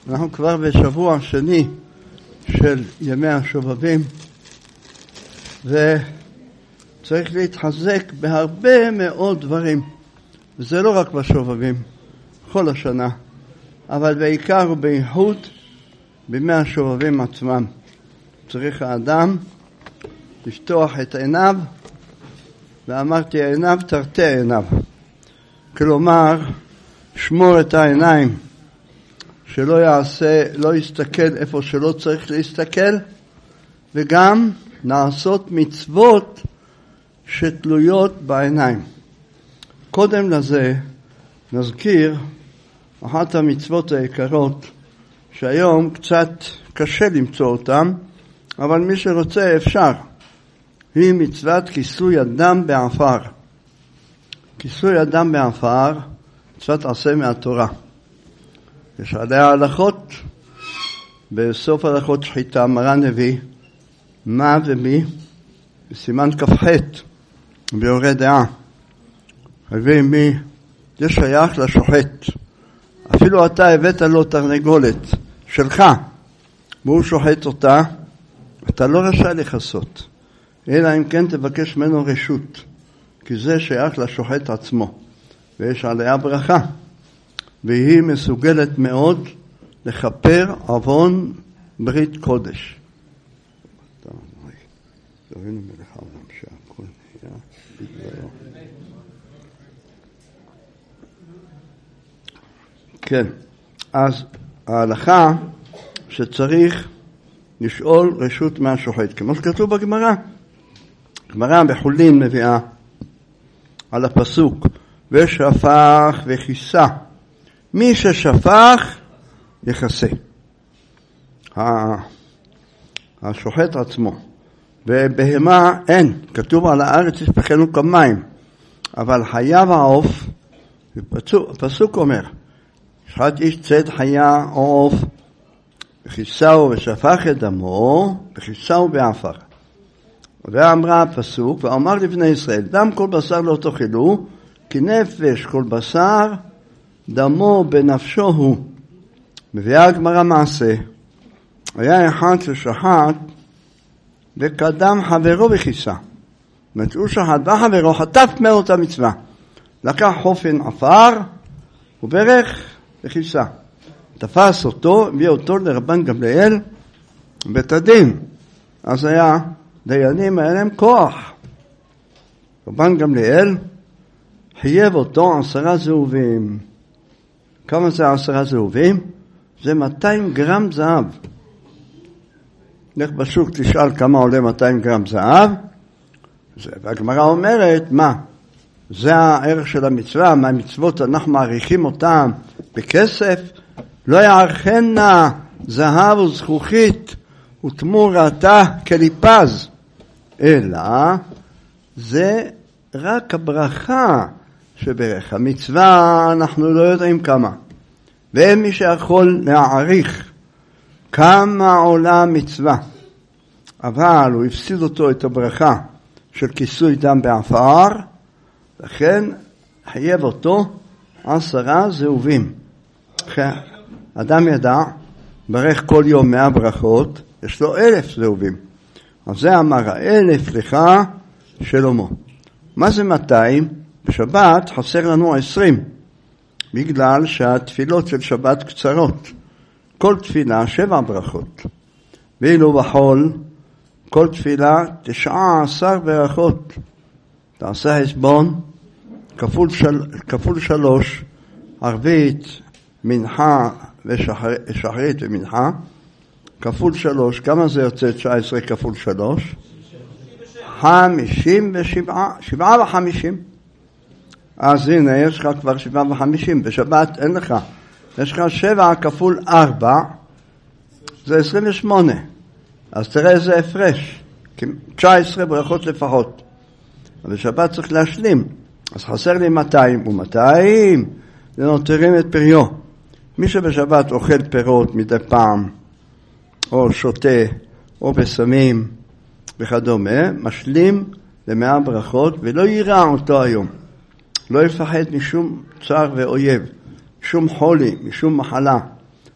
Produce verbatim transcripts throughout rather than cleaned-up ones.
אנחנו כבר בשבוע שני של ימי השובבים, וצריך להתחזק בהרבה מאוד דברים, וזה לא רק בשובבים, כל השנה, אבל בעיקר ובייחוד בימי השובבים עצמם. צריך האדם לפתוח את עיניו, ואמרתי עיניו תרתי עיניו, כלומר שמור את העיניים, שלא יעשה, לא יסתכל איפה שלא צריך להסתכל, וגם נעשות מצוות שתלויות בעיניים. קודם לזה נזכיר אחת המצוות היקרות שהיום קצת קשה למצוא אותם, אבל מי שרוצה אפשר. היא מצוות כיסוי אדם בעפר. כיסוי אדם בעפר, מצוות עשה מהתורה. יש עליה הלכות, בסוף הלכות שחיטה, מרן הביא מה ומי, בסימן כ"ח, ביורה דעה. הביא מי, זה שייך לשוחט. אפילו אתה הבאת לו תרנגולת שלך, והוא שוחט אותה, אתה לא רשאי לכסות, אלא אם כן תבקש ממנו רשות, כי זה שייך לשוחט עצמו, ויש עליה ברכה. והיא מסוגלת מאוד לכפר עוון ברית קודש. כן, אז ההלכה שצריך לשאול רשות מהשוחט, כמו שכתוב בגמרא. גמרא בחולין מביאה על הפסוק, ושפך וכיסה. מי ששפך יכסה. השוחט עצמו. ובהמה אין, כתוב על הארץ ישפכנו כמים, אבל חיה ועוף, הפסוק אומר, שחט איש צד חיה או עוף, וכיסהו ושפך את דמו, וכיסהו בעפר. ואמרה הפסוק, ואמר לבני ישראל, דם כל בשר לא תאכלו, כי נפש כל בשר, דמו בנפשו הוא. מביאה הגמרא מעשה. היה אחד ששחט וקדם חברו בכיסה. מצאו שחט וחברו חטף מאוד המצווה. לקח חופן עפר וברך בכיסה. תפס אותו, הביא אותו לרבן גמליאל בית הדין. אז היה דיינים, היה להם כוח. רבן גמליאל חייב אותו עשרה זהובים. כמה זה עשרה זהובים? זה מאתיים גרם זהב. לך בשוק תשאל כמה עולה מאתיים גרם זהב. והגמרא אומרת, מה? זה הערך של המצווה, מהמצוות אנחנו מעריכים אותם בכסף. לא יערכנה זהב וזכוכית ותמורתה כליפז. אלא זה רק הברכה שברך. המצווה אנחנו לא יודעים כמה. ואין מי שיכול להעריך כמה עולה המצווה. אבל הוא הפסיד אותו את הברכה של כיסוי דם בעפר, לכן חייב אותו עשרה זהובים. אדם ידע, ברך כל יום מאה ברכות, יש לו אלף זהובים. אז זה אמר, האלף לך שלמה. מה זה מאתיים? בשבת חסר לנו עשרים, בגלל שהתפילות של שבת קצרות. כל תפילה שבע ברכות. ואילו בחול, כל תפילה תשעה עשר ברכות. תעשה חשבון, כפול, של, כפול שלוש, ערבית, מנחה ושחרית ומנחה, כפול שלוש, כמה זה יוצא תשע עשרה כפול שלוש? חמישים ושבעה, שבעה וחמישים. אז הנה, יש לך כבר שבעה וחמישים, בשבת אין לך. יש לך שבע כפול ארבע, זה עשרים ושמונה. אז תראה איזה הפרש, תשע עשרה ברכות לפחות. אבל בשבת צריך להשלים, אז חסר לי מאתיים, ומאתיים זה נותרים את פריו. מי שבשבת אוכל פירות מדי פעם, או שותה, או בסמים וכדומה, משלים למאה ברכות, ולא יירא אותו היום. לא יפחד משום צער ואויב, משום חולי, משום מחלה.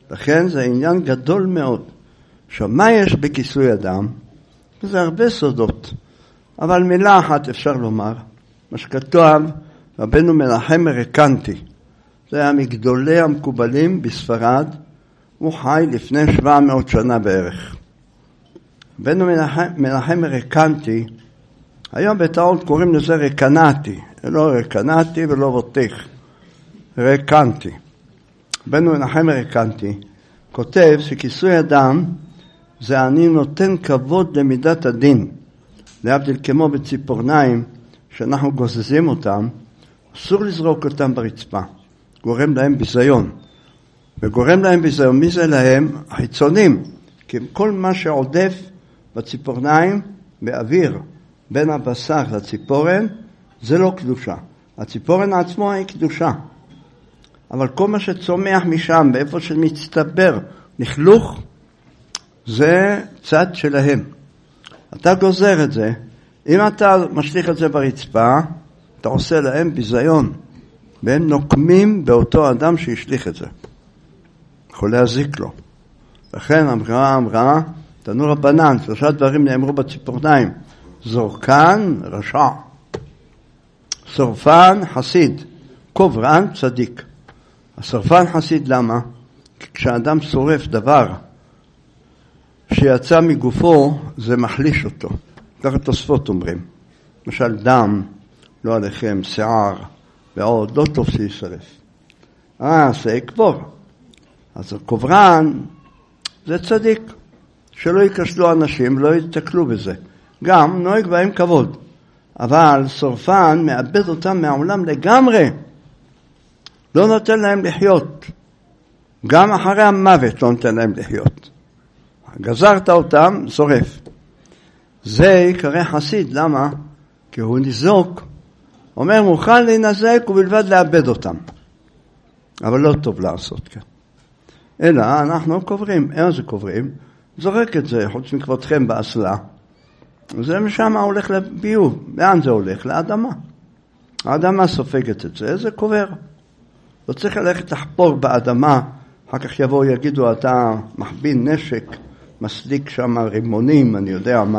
לכן זה עניין גדול מאוד. עכשיו, מה יש בכיסוי אדם? זה הרבה סודות. אבל מילה אחת אפשר לומר, מה שכתוב, רבנו מנחם מרקנטי, זה היה מגדולי המקובלים בספרד, הוא חי לפני שבע מאות שנה בערך. רבנו מנחם, מנחם מרקנטי, היום בטעות קוראים לזה רקנטי, לא רקנטי ולא רוטך, רקנטי. רבנו מנחם מרקנטי כותב שכיסוי אדם זה אני נותן כבוד למידת הדין, להבדיל כמו בציפורניים שאנחנו גוזזים אותם, אסור לזרוק אותם ברצפה, גורם להם ביזיון. וגורם להם ביזיון, מי זה להם? החיצונים, כי כל מה שעודף בציפורניים באוויר בין הבשר לציפורן זה לא קדושה. הציפורן עצמו היא קדושה, אבל כל מה שצומח משם באיפה שמצטבר לכלוך זה צד שלהם. אתה גוזר את זה, אם אתה משליך את זה ברצפה אתה עושה להם ביזיון, והם נוקמים באותו אדם שישליך את זה, יכול להזיק לו. לכן אמרה אמרה תנו רבנן, שלושה דברים נאמרו בציפורניים: זורקן רשע, שורפן חסיד, קוברן צדיק. השורפן חסיד למה? כי כשאדם שורף דבר שיצא מגופו זה מחליש אותו, ככה תוספות אומרים, למשל דם, לא עליכם, שיער ועוד, לא טוב שישרף. אה, זה יקבור. אז הקוברן זה צדיק, שלא יקשלו אנשים, לא יתקלו בזה, גם נוהג בהם כבוד. אבל שורפן מאבד אותם מהעולם לגמרי, לא נותן להם לחיות, גם אחרי המוות לא נותן להם לחיות. גזרת אותם, שורף. זה יקרא חסיד, למה? כי הוא ניזוק, אומר מוכן להינזק ובלבד לאבד אותם, אבל לא טוב לעשות כן. אלא אנחנו קוברים. איך זה קוברים? זורק את זה חוץ מכבודכם באסלה, זה משם הולך לביוב. לאן זה הולך? לאדמה. האדמה סופגת את זה, זה קובר. לא צריך ללכת לחפור באדמה, אחר כך יבואו יגידו אתה מחבין נשק, מסליק שם רימונים, אני יודע מה.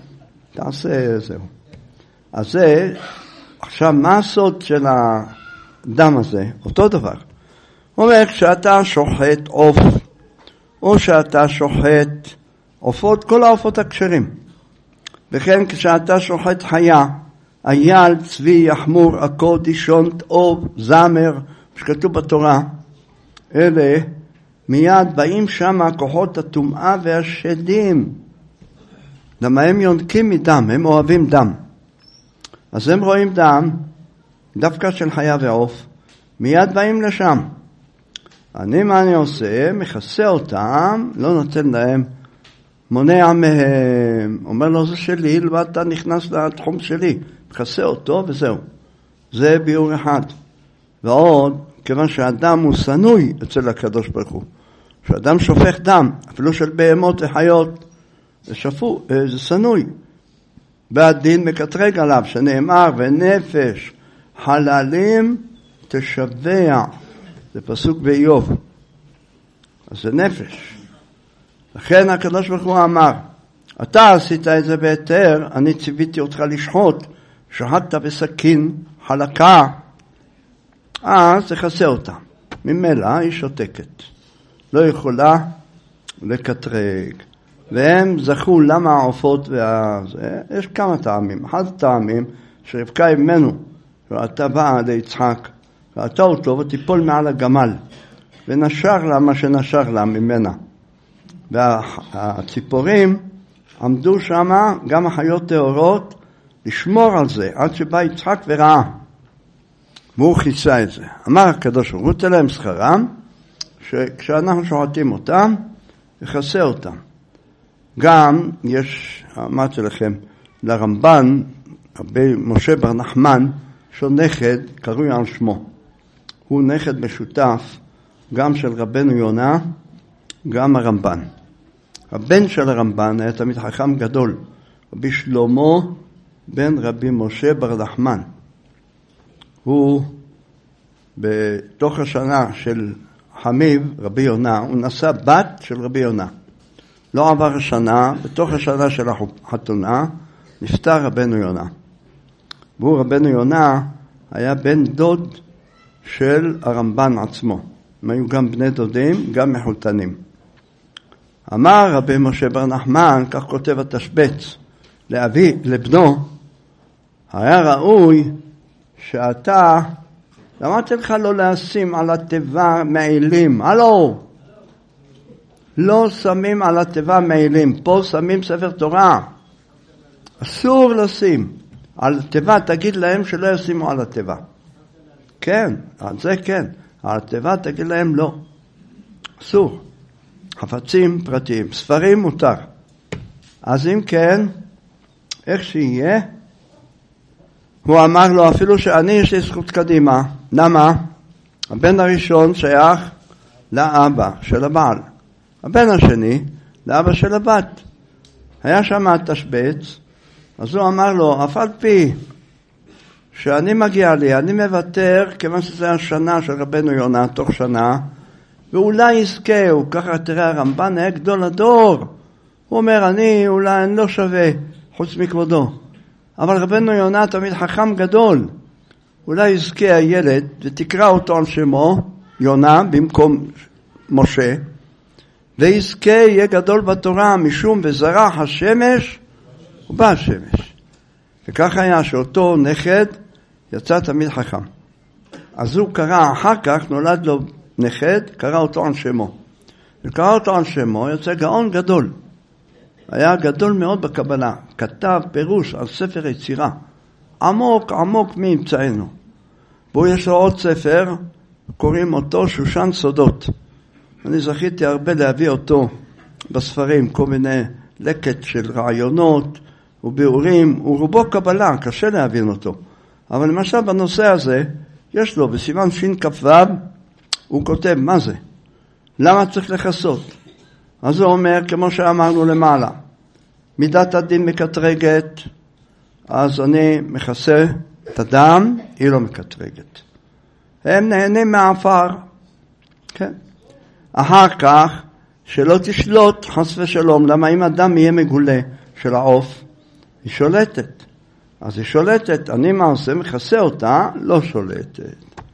תעשה זהו. אז זה, עכשיו מה הסוד של הדם הזה? אותו דבר. הוא אומר, כשאתה שוחט עוף, או שאתה שוחט עופות, כל העופות הכשרים. וכן כשאתה שוחט חיה, אייל, צבי, יחמור, עקוד, דישון, תאוב, זמר, שכתוב בתורה, אלה מיד באים שם כוחות הטומאה והשדים. למה הם יונקים מדם, הם אוהבים דם. אז הם רואים דם, דווקא של חיה ועוף, מיד באים לשם. אני מה אני עושה? מכסה אותם, לא נותן להם, מונע מהם, אומר לו זה שלי, ואתה נכנס לתחום שלי, מכסה אותו וזהו. זה ביור אחד. ועוד, כיוון שהדם הוא סנוי אצל הקדוש ברוך הוא, שאדם שופך דם, אפילו של בהמות וחיות, זה שפו, זה סנוי. והדין מקטרג עליו, שנאמר, ונפש חללים תשבע. זה פסוק באיוב. אז זה נפש. לכן הקדוש ברוך הוא אמר, אתה עשית את זה בהיתר, אני ציוויתי אותך לשחוט, שחטת בסכין חלקה, אז תכסה אותה. ממילא היא שותקת. לא יכולה לקטרג. והם זכו למה העופות והזה, יש כמה טעמים. אחד הטעמים שרבקה ממנו, ואתה באה ליצחק, ראתה אותו ותיפול מעל הגמל, ונשר לה מה שנשר לה ממנה. והציפורים עמדו שם, גם החיות טהורות, לשמור על זה, עד שבא יצחק וראה. והוא חיסה את זה. אמר הקדוש ברוך הוא, תן להם שכרם, שכשאנחנו שוחטים אותם, יכסה אותם. גם יש, אמרתי לכם, לרמב"ן, רבי משה בר נחמן, שהוא נכד, קרוי על שמו. הוא נכד משותף, גם של רבנו יונה, גם הרמב"ן. הבן של הרמב"ן היה תמיד חכם גדול, רבי שלמה בן רבי משה בר נחמן. הוא בתוך השנה של חמיב, רבי יונה, הוא נשא בת של רבי יונה. לא עבר השנה, בתוך השנה של החתונה, נפטר רבנו יונה. והוא רבנו יונה היה בן דוד של הרמב"ן עצמו. הם היו גם בני דודים, גם מחותנים. אמר רבי משה בר נחמן, כך כותב התשבץ, לאבי, לבנו, היה ראוי שאתה, אמרתי לך לא לשים על התיבה מעילים, הלו, לא שמים על התיבה מעילים, פה שמים ספר תורה, אסור לשים על התיבה, תגיד להם שלא ישימו על התיבה. כן, על זה כן, על התיבה תגיד להם לא, אסור. חפצים פרטיים, ספרים מותר. אז אם כן, איך שיהיה, הוא אמר לו אפילו שאני יש לי זכות קדימה. למה? הבן הראשון שייך לאבא של הבעל. הבן השני לאבא של הבת. היה שם תשבץ, אז הוא אמר לו, אף על פי שאני מגיע לי, אני מוותר, כיוון שזה השנה של רבנו יונה, תוך שנה, ואולי יזכה, הוא ככה תראה הרמב"ן, היה גדול הדור. הוא אומר, אני אולי אני לא שווה, חוץ מכבודו. אבל רבנו יונה תמיד חכם גדול. אולי יזכה הילד, ותקרא אותו על שמו, יונה, במקום משה, ויזכה יהיה גדול בתורה, משום וזרח השמש, ובא השמש. וכך היה שאותו נכד יצא תמיד חכם. אז הוא קרא, אחר כך נולד לו נכד, קרא אותו על שמו. וקרא אותו על שמו, יוצא גאון גדול. היה גדול מאוד בקבלה. כתב פירוש על ספר יצירה. עמוק עמוק מאמצענו. בו יש לו עוד ספר, קוראים אותו שושן סודות. אני זכיתי הרבה להביא אותו בספרים, כל מיני לקט של רעיונות וביאורים, ורובו קבלה, קשה להבין אותו. אבל למשל בנושא הזה, יש לו בסימן שין כ"ו, הוא כותב מה זה? למה צריך לחסות? אז הוא אומר, כמו שאמרנו למעלה, מידת הדין מקטרגת, אז אני מכסה את הדם, היא לא מקטרגת. הם נהנים מהעפר. כן. אחר כך, שלא תשלוט חס ושלום, למה אם אדם יהיה מגולה של העוף, היא שולטת. אז היא שולטת, אני מה עושה? מכסה אותה, לא שולטת.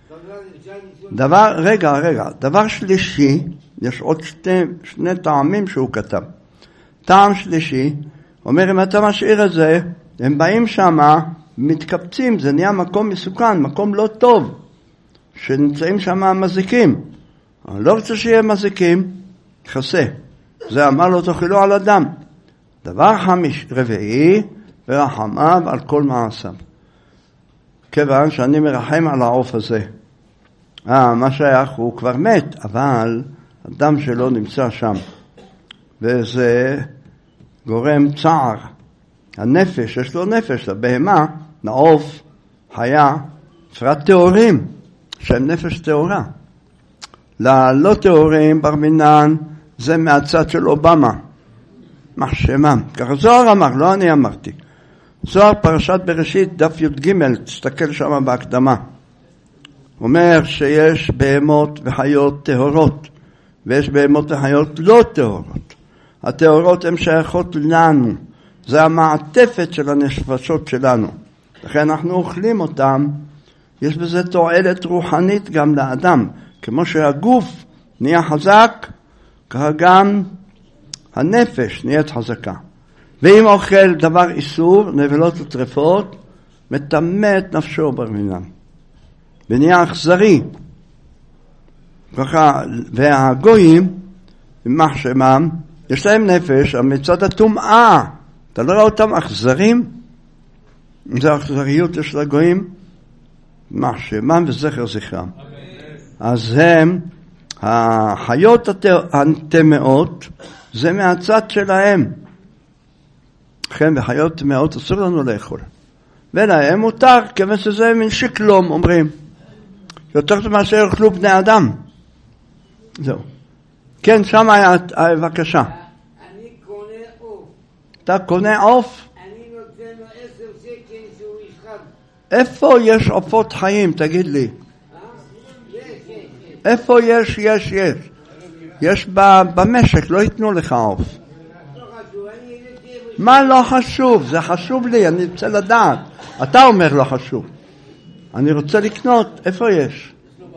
דבר, רגע, רגע, דבר שלישי, יש עוד שתי, שני טעמים שהוא כתב. טעם שלישי, אומר, אם אתה משאיר את זה, הם באים שמה, מתקפצים, זה נהיה מקום מסוכן, מקום לא טוב, שנמצאים שמה מזיקים. אני לא רוצה שיהיה מזיקים, חסה. זה אמר לו, תאכלו על אדם. דבר חמיש, רביעי, ורחמיו על כל מעשיו. כיוון שאני מרחם על העוף הזה. אה, מה שייך הוא כבר מת, אבל הדם שלו נמצא שם. וזה גורם צער. הנפש, יש לו נפש, לבהמה, לעוף, חיה, פרט תיאורים, שהם נפש תיאורה. ללא תיאורים, בר מינן, זה מהצד של אובמה. מחשמם. ככה זוהר אמר, לא אני אמרתי. זוהר פרשת בראשית, דף י"ג, תסתכל שם בהקדמה. אומר שיש בהמות וחיות טהורות, ויש בהמות וחיות לא טהורות. הטהורות הן שייכות לנו. זה המעטפת של הנפשות שלנו. לכן אנחנו אוכלים אותם. יש בזה תועלת רוחנית גם לאדם. כמו שהגוף נהיה חזק, ככה גם הנפש נהיית חזקה. ואם אוכל דבר איסור, נבלות וטרפות, מטמא את נפשו ברמינן. ונהיה אכזרי. ככה, והגויים, במח שמם, יש להם נפש, מצד הטומאה. אתה לא רואה אותם אכזרים? זה אכזריות יש לגויים, במח שמם וזכר זכרם. אז הם, החיות הטמאות, זה מהצד שלהם. לכן בחיות טמאות אסור לנו לאכול. ולהם מותר, כיוון שזה מין שקלום, אומרים. יותר טוב מאשר יאכלו בני אדם. זהו. כן, שם היה, בבקשה. אני קונה עוף. אתה קונה עוף? אני נותן לו עשר שקל שהוא ישחק. איפה יש עופות חיים, תגיד לי? יש, יש, יש. איפה יש, יש, יש. יש במשק, לא ייתנו לך עוף. מה לא חשוב? זה חשוב לי, אני רוצה לדעת. אתה אומר לא חשוב. אני רוצה לקנות, איפה יש?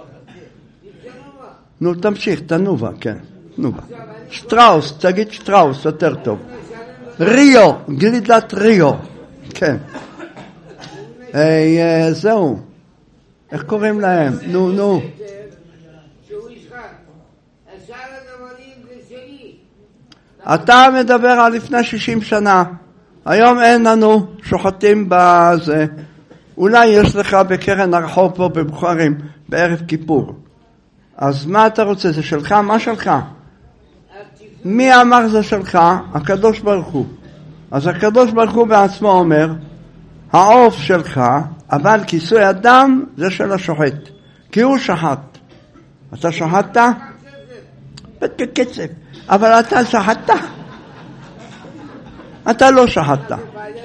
נו, תמשיך, תנובה, כן, תנובה. שטראוס, תגיד שטראוס, יותר טוב. ריו, גלידת ריו, כן. אה, זהו. איך קוראים להם? נו, נו. אתה מדבר על לפני שישים שנה. היום אין לנו, שוחטים בזה. אולי יש לך בקרן הרחוב פה בבוחרים, בערב כיפור. אז מה אתה רוצה? זה שלך? מה שלך? מי אמר זה שלך? הקדוש ברוך הוא. אז הקדוש ברוך הוא בעצמו אומר, העוף שלך, אבל כיסוי הדם זה של השוחט. כי הוא שחט. אתה שחטת? בקצב. אבל אתה שחטת. אתה לא שחטת.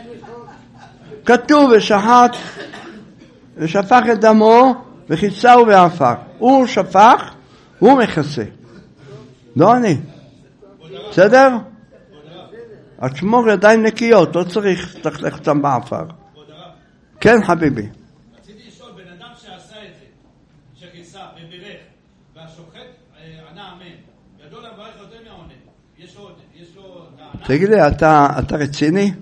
כתוב ושחט ושפך את דמו וחיצהו בעפר. הוא שפך, הוא מכסה. לא אני. בסדר? את שמור ידיים נקיות, לא צריך לתכלך אותם בעפר. כן חביבי. רציתי לשאול, בן אדם שעשה את זה, שכיסה ובירך, והשוחט ענה אמן, גדול המברך יותר מהעונה. יש לו, יש לו... תגיד לי, אתה, אתה רציני?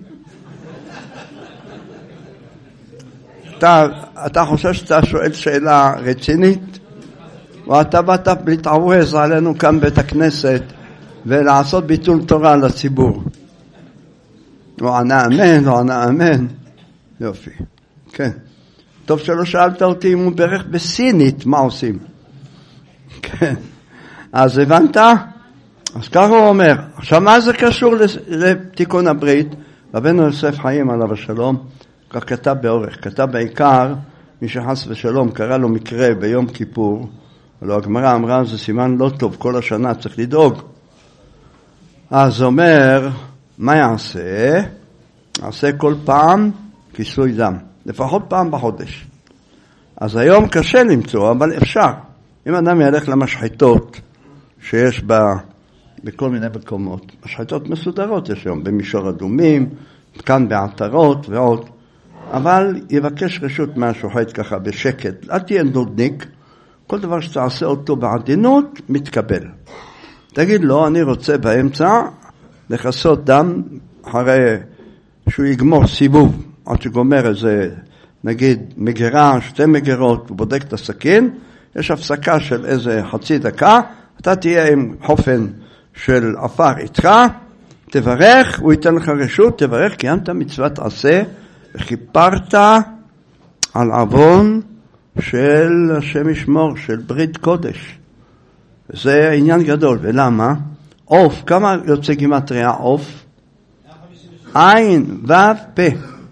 אתה, אתה חושב שאתה שואל שאלה רצינית? ואתה באת להתערוז עלינו כאן בית הכנסת ולעשות ביטול תורה לציבור. לא ענה אמן, לא ענה אמן. יופי. כן. טוב שלא שאלת אותי אם הוא ברך בסינית, מה עושים? כן. אז הבנת? אז ככה הוא אומר. עכשיו מה זה קשור לתיקון הברית? רבנו יוסף חיים עליו השלום, כך כתב באורך, כתב בעיקר, מי שחס ושלום קרא לו מקרה ביום כיפור, אבל הגמרא אמרה זה סימן לא טוב, כל השנה צריך לדאוג. אז אומר, מה יעשה? יעשה כל פעם כיסוי דם, לפחות פעם בחודש. אז היום קשה למצוא, אבל אפשר. אם אדם ילך למשחטות שיש בה, בכל מיני מקומות, משחטות מסודרות יש היום, במישור אדומים, כאן בעטרות ועוד, אבל יבקש רשות מהשוחט ככה בשקט, אל תהיה נודניק, כל דבר שתעשה אותו בעדינות מתקבל. תגיד לו, אני רוצה באמצע לחסות דם אחרי שהוא יגמור סיבוב, עד שגומר איזה, נגיד, מגירה, שתי מגירות, הוא בודק את הסכין, יש הפסקה של איזה חצי דקה, אתה תהיה עם חופן של עפר איתך, תברך, הוא ייתן לך רשות, תברך, קיימת מצוות עשה, וכיפרת על עוון של השם ישמור, של ברית קודש. זה עניין גדול, ולמה? עוף, כמה יוצא גימטריה עוף? עין, וו, פה.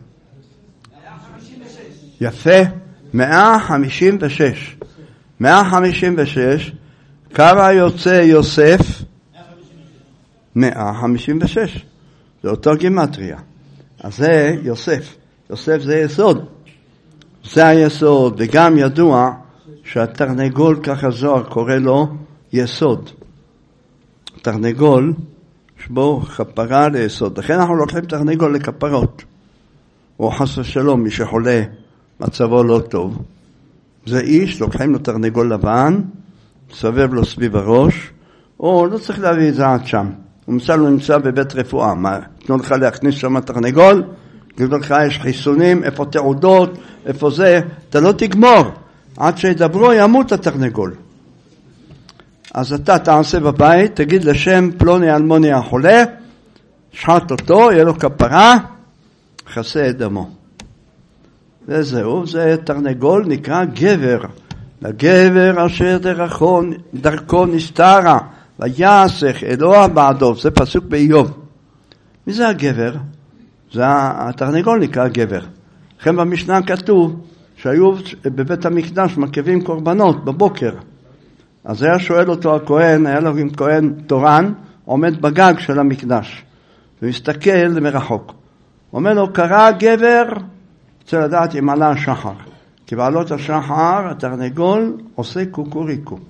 יפה, מאה חמישים ושש. מאה חמישים ושש, כמה יוצא יוסף? מאה חמישים ושש. זה אותו גימטריה. אז זה יוסף. יוסף זה יסוד. זה היסוד, וגם ידוע שהתרנגול, ככה זוהר קורא לו יסוד. תרנגול, שבו כפרה ליסוד. לכן אנחנו לוקחים תרנגול לכפרות. או חס ושלום, מי שחולה, מצבו לא טוב. זה איש, לוקחים לו תרנגול לבן, סובב לו סביב הראש, או לא צריך להביא את זה עד שם. הוא מצא לו נמצא בבית רפואה. מה, תנו לך להכניס שם תרנגול? תגידו לך, יש חיסונים, איפה תעודות, איפה זה, אתה לא תגמור. עד שידברו, ימות התרנגול. אז אתה תעשה בבית, תגיד לשם פלוני אלמוני החולה, שחט אותו, יהיה לו כפרה, חסה את דמו. וזהו, זה תרנגול נקרא גבר. לגבר אשר דרכו, דרכו נסתרה, ויעשך אלוה בעדו. זה פסוק באיוב. מי זה הגבר? זה התרנגול נקרא גבר. לכן במשנה כתוב שהיו בבית המקדש מקריבים קורבנות בבוקר. אז היה שואל אותו הכהן, היה לו עם כהן תורן, עומד בגג של המקדש. ומסתכל מרחוק. אומר לו, קרא גבר, רוצה לדעת אם עלה השחר. כי בעלות השחר, התרנגול עושה קוקוריקו.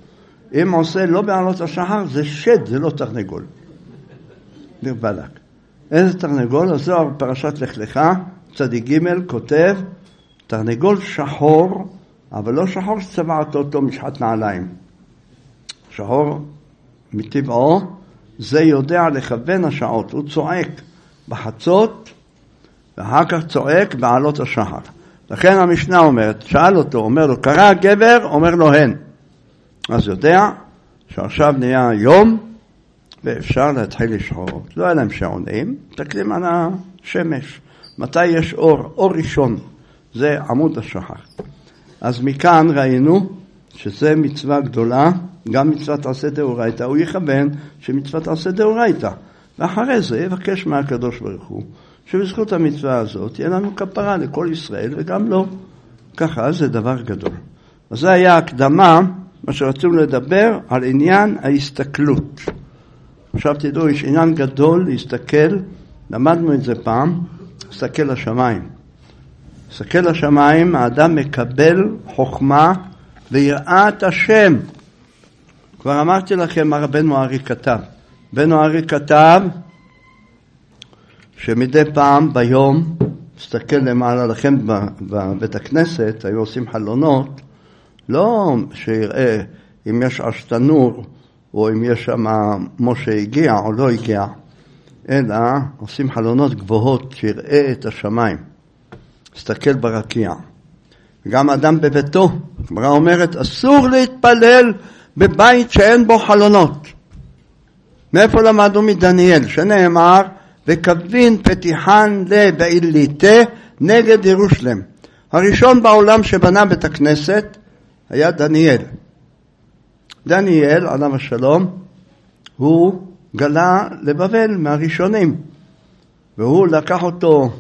אם עושה לא בעלות השחר, זה שד, זה לא תרנגול. דיר בלק. איזה תרנגול? הזוהר פרשת לך לך, צדיק ג' כותב, תרנגול שחור, אבל לא שחור שצבעת אותו משחת נעליים. שחור מטבעו, זה יודע לכוון השעות. הוא צועק בחצות, ואחר כך צועק בעלות השחר. לכן המשנה אומרת, שאל אותו, אומר לו, קרא הגבר, אומר לו הן. אז יודע שעכשיו נהיה יום, ואפשר להתחיל לשחור. לא היה להם שעונים, תקלים על השמש. מתי יש אור? אור ראשון. זה עמוד השחר. אז מכאן ראינו שזה מצווה גדולה, גם מצוות עשה דאורייתא. הוא יכוון שמצוות עשה דאורייתא. ואחרי זה יבקש מהקדוש ברוך הוא, שבזכות המצווה הזאת יהיה לנו כפרה לכל ישראל וגם לא. ככה זה דבר גדול. אז זה היה הקדמה, מה שרצינו לדבר על עניין ההסתכלות. עכשיו תדעו, יש עניין גדול להסתכל, למדנו את זה פעם, להסתכל לשמיים. להסתכל לשמיים, האדם מקבל חוכמה ויראת השם. כבר אמרתי לכם מה רבנו הארי כתב. רבנו הארי כתב שמדי פעם ביום, תסתכל למעלה לכם בבית הכנסת, היו עושים חלונות, לא שיראה אם יש אשתנור, או אם יש שם משה הגיע או לא הגיע, אלא עושים חלונות גבוהות שיראה את השמיים, תסתכל ברקיע. גם אדם בביתו, הגמרא אומרת, אסור להתפלל בבית שאין בו חלונות. מאיפה למדנו מדניאל? שנאמר, וכבין פתיחן לבעיליתה נגד ירושלם. הראשון בעולם שבנה בית הכנסת היה דניאל. דניאל, עליו השלום, הוא גלה לבבל מהראשונים. והוא לקח אותו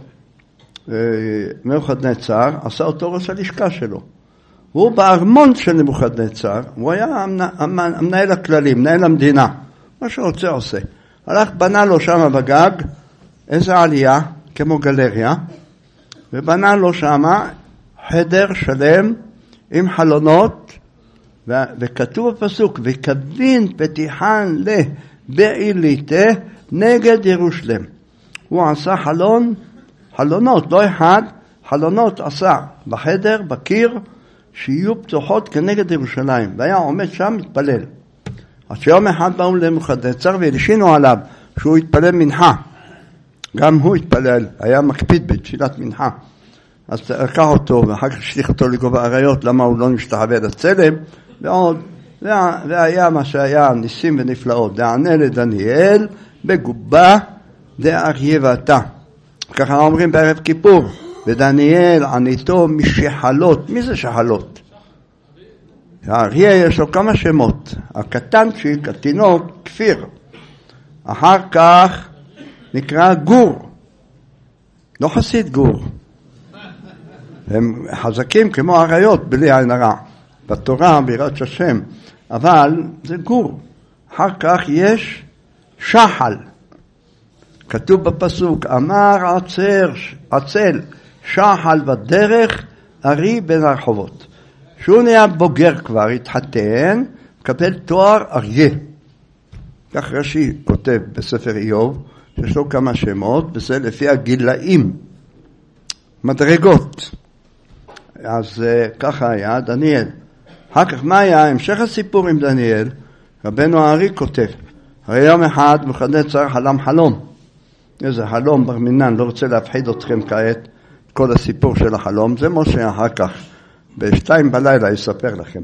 נבוכדנצר, עשה אותו ראש הלשכה שלו. הוא בארמון של נבוכדנצר, הוא היה המנהל הכללי, מנהל המדינה. מה שרוצה עושה. הלך, בנה לו שם בגג, איזה עלייה, כמו גלריה, ובנה לו שם חדר שלם עם חלונות, ו- וכתוב בפסוק, וכבין פתיחן לבעיליתה נגד ירושלם. הוא עשה חלון, חלונות, לא אחד, חלונות עשה בחדר, בקיר, שיהיו פתוחות כנגד ירושלים, והיה עומד שם מתפלל. אז שיום אחד באו לנבוכדנצר והלשינו עליו שהוא התפלל מנחה. גם הוא התפלל, היה מקפיד בתפילת מנחה. אז לקח אותו ואחר כך שליח אותו לגובה אריות, למה הוא לא משתחווה לצלם, ועוד, וה, והיה מה שהיה ניסים ונפלאות. דענה לדניאל בגובה דאריה ואתה. ככה אומרים בערב כיפור, ודניאל עניתו משחלות. מי זה שחלות? האריה יש לו כמה שמות. הקטנצ'יק, התינוק, כפיר. אחר כך נקרא גור. לא חסיד גור. הם חזקים כמו אריות בלי עין הרע. בתורה, ביראת השם. אבל זה גור. אחר כך יש שחל. כתוב בפסוק, אמר עצר, עצל, שחל בדרך, ארי בין הרחובות. שהוא נהיה בוגר כבר, התחתן, מקבל תואר אריה. כך רש"י כותב בספר איוב, שיש לו כמה שמות, וזה לפי הגילאים, מדרגות. אז ככה היה דניאל. אחר כך מה היה? המשך הסיפור עם דניאל, רבנו הארי כותב, הרי יום אחד נבוכדנצר חלם חלום. איזה חלום בר מינן, לא רוצה להפחיד אתכם כעת, כל הסיפור של החלום, זה משה אחר כך. בשתיים בלילה יספר לכם.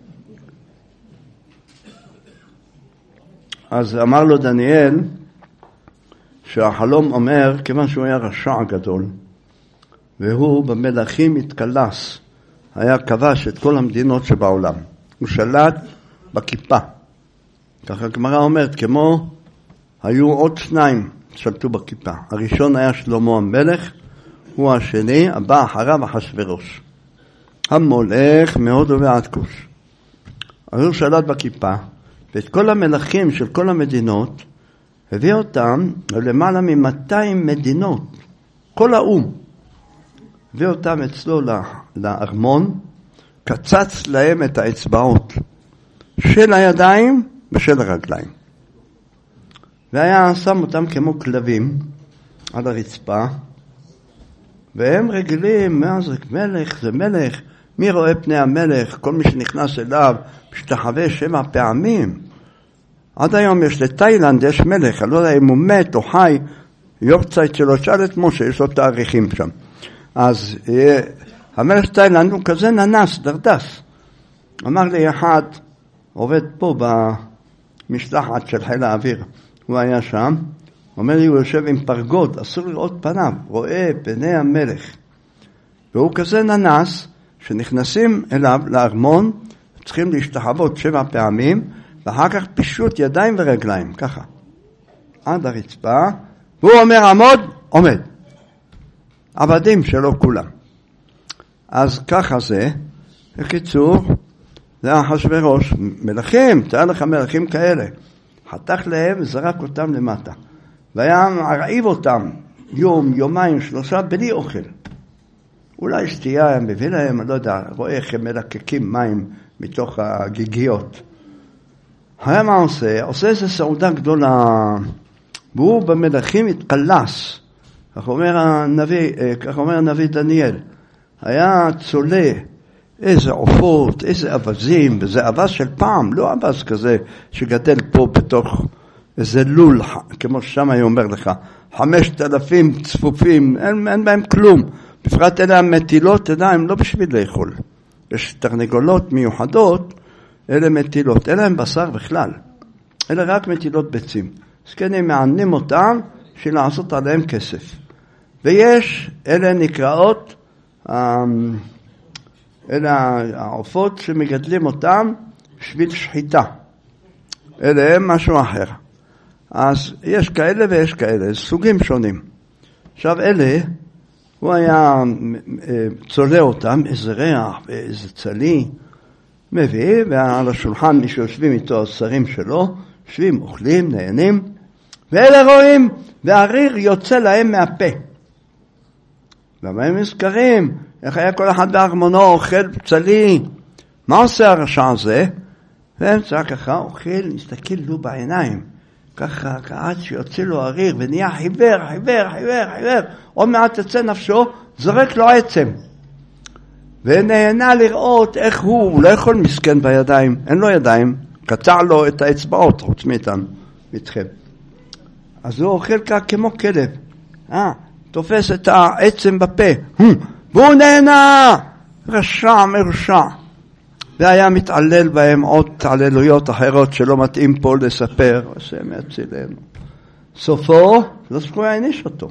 אז אמר לו דניאל שהחלום אומר, כיוון שהוא היה רשע גדול, והוא במלכים התקלס, היה כבש את כל המדינות שבעולם. הוא שלט בכיפה. ככה הגמרא אומרת, כמו היו עוד שניים שלטו בכיפה. הראשון היה שלמה המלך, הוא השני, הבא אחריו אחשוורוש. המולך מהודו ועד כוש. אז הוא שלט בכיפה, ואת כל המלכים של כל המדינות, הביא אותם למעלה מ-מאתיים מדינות, כל האום. הביא אותם אצלו לארמון, קצץ להם את האצבעות. של הידיים ושל הרגליים. והיה שם אותם כמו כלבים על הרצפה, והם רגילים, מה זה מלך, זה מלך, מי רואה פני המלך, כל מי שנכנס אליו, משתחווה שבע פעמים. עד היום יש לתאילנד, יש מלך, אני לא יודע אם הוא מת או חי, יורצייט שלו, שאל את משה, יש לו תאריכים שם. אז המלך תאילנד הוא כזה ננס, דרדס. אמר לי אחד, עובד פה במשלחת של חיל האוויר, הוא היה שם, אומר לי, הוא יושב עם פרגוד, אסור לראות פניו, רואה פני המלך. והוא כזה ננס, שנכנסים אליו לארמון, צריכים להשתחוות שבע פעמים, ואחר כך פישוט ידיים ורגליים, ככה. עד הרצפה, והוא אומר עמוד, עומד. עבדים שלו כולם. אז ככה זה, בקיצור, זה אחשוורוש, מלכים, תראה לך מלכים כאלה. חתך להם וזרק אותם למטה. והיה מרעיב אותם יום, יומיים, שלושה, בלי אוכל. אולי שתייה היה מביא להם, אני לא יודע, רואה איך הם מלקקים מים מתוך הגיגיות. היה מה עושה? עושה איזו סעודה גדולה, והוא במלכים התקלס. כך אומר הנביא, כך אומר הנביא דניאל. היה צולה איזה עופות, איזה אבזים, וזה אבז של פעם, לא אבז כזה שגדל פה בתוך איזה לול, כמו ששם אני אומר לך, חמשת אלפים צפופים, אין, אין בהם כלום. בפרט אלה המטילות, אלה הם לא בשביל לאכול. יש תרנגולות מיוחדות, אלה מטילות, אלה הם בשר בכלל. אלה רק מטילות ביצים. אז כן הם מענים אותם, בשביל לעשות עליהם כסף. ויש, אלה נקראות, אלה העופות שמגדלים אותם בשביל שחיטה. אלה הם משהו אחר. אז יש כאלה ויש כאלה, סוגים שונים. עכשיו אלה, הוא היה צולה אותם, איזה ריח ואיזה צלי, מביא, ועל השולחן מי שיושבים איתו, השרים שלו, יושבים, אוכלים, נהנים, ואלה רואים, והריר יוצא להם מהפה. ומה הם מזכרים? איך היה כל אחד בארמונו אוכל צלי? מה עושה הרשע הזה? ואמצע ככה אוכל, נסתכל לו בעיניים. ככה, עד שיוצא לו הריר ונהיה חיוור, חיוור, חיוור, חיוור. עוד מעט תצא נפשו, זורק לו עצם. ונהנה לראות איך הוא, הוא לא יכול מסכן בידיים, אין לו ידיים, קצר לו את האצבעות, חוץ מאיתנו, איתכם. אז הוא אוכל כך כמו כלב. אה, תופס את העצם בפה. והוא נהנה, רשע מרשע. והיה מתעלל בהם עוד תעללויות אחרות שלא מתאים פה לספר, השם יצילנו. סופו, לא ספקו יעניש אותו.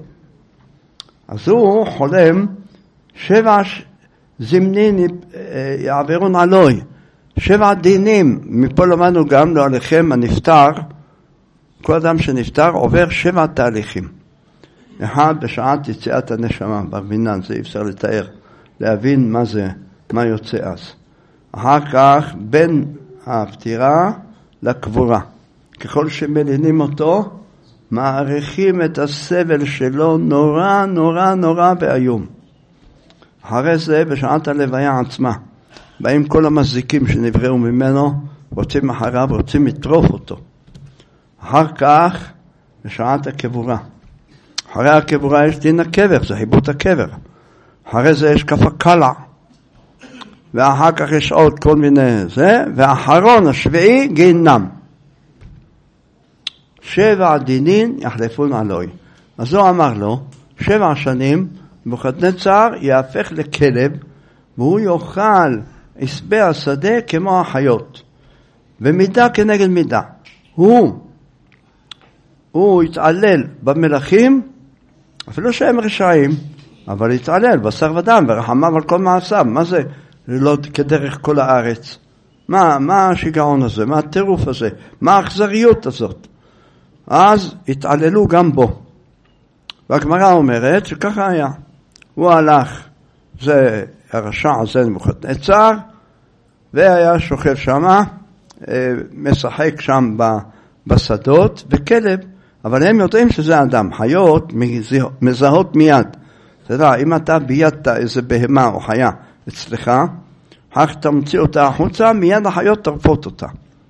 אז הוא חולם, שבע זמנין יעברון עלוי, שבע דינים, מפה למדנו גם לא עליכם הנפטר, כל אדם שנפטר עובר שבע תהליכים. אחד בשעת יציאת הנשמה, ברבינן, זה אי אפשר לתאר, להבין מה זה, מה יוצא אז. אחר כך בין הפטירה לקבורה. ככל שמלינים אותו, מעריכים את הסבל שלו נורא נורא נורא ואיום. אחרי זה בשעת הלוויה עצמה, באים כל המזיקים שנבראו ממנו, רוצים אחריו, רוצים לטרוף אותו. אחר כך בשעת הקבורה. אחרי הקבורה יש דין הקבר, זה חיבוט הקבר. אחרי זה יש כף הקלע. ואחר כך יש עוד כל מיני זה, ואחרון השביעי גיהנם. שבע דינין יחלפון עלוי. אז הוא אמר לו, שבע שנים נבוכדנצר יהפך לכלב, והוא יאכל עשבי השדה כמו החיות, ומידה כנגד מידה. הוא, הוא יתעלל במלכים, אפילו שהם רשעים, אבל יתעלל בשר ודם ורחמיו על כל מעשיו. מה זה? לא כדרך כל הארץ. מה, מה השיגעון הזה? מה הטירוף הזה? מה האכזריות הזאת? אז התעללו גם בו. והגמרא אומרת שככה היה. הוא הלך, זה הרשע הזה נבוכדנצר, והיה שוכב שם, משחק שם בשדות, וכלב, אבל הם יודעים שזה אדם. חיות מזהות מיד. אתה יודע, אם אתה ביידת איזה בהמה או חיה אצלך, אך תמציא אותה החוצה, מיד החיות תרפות אותה.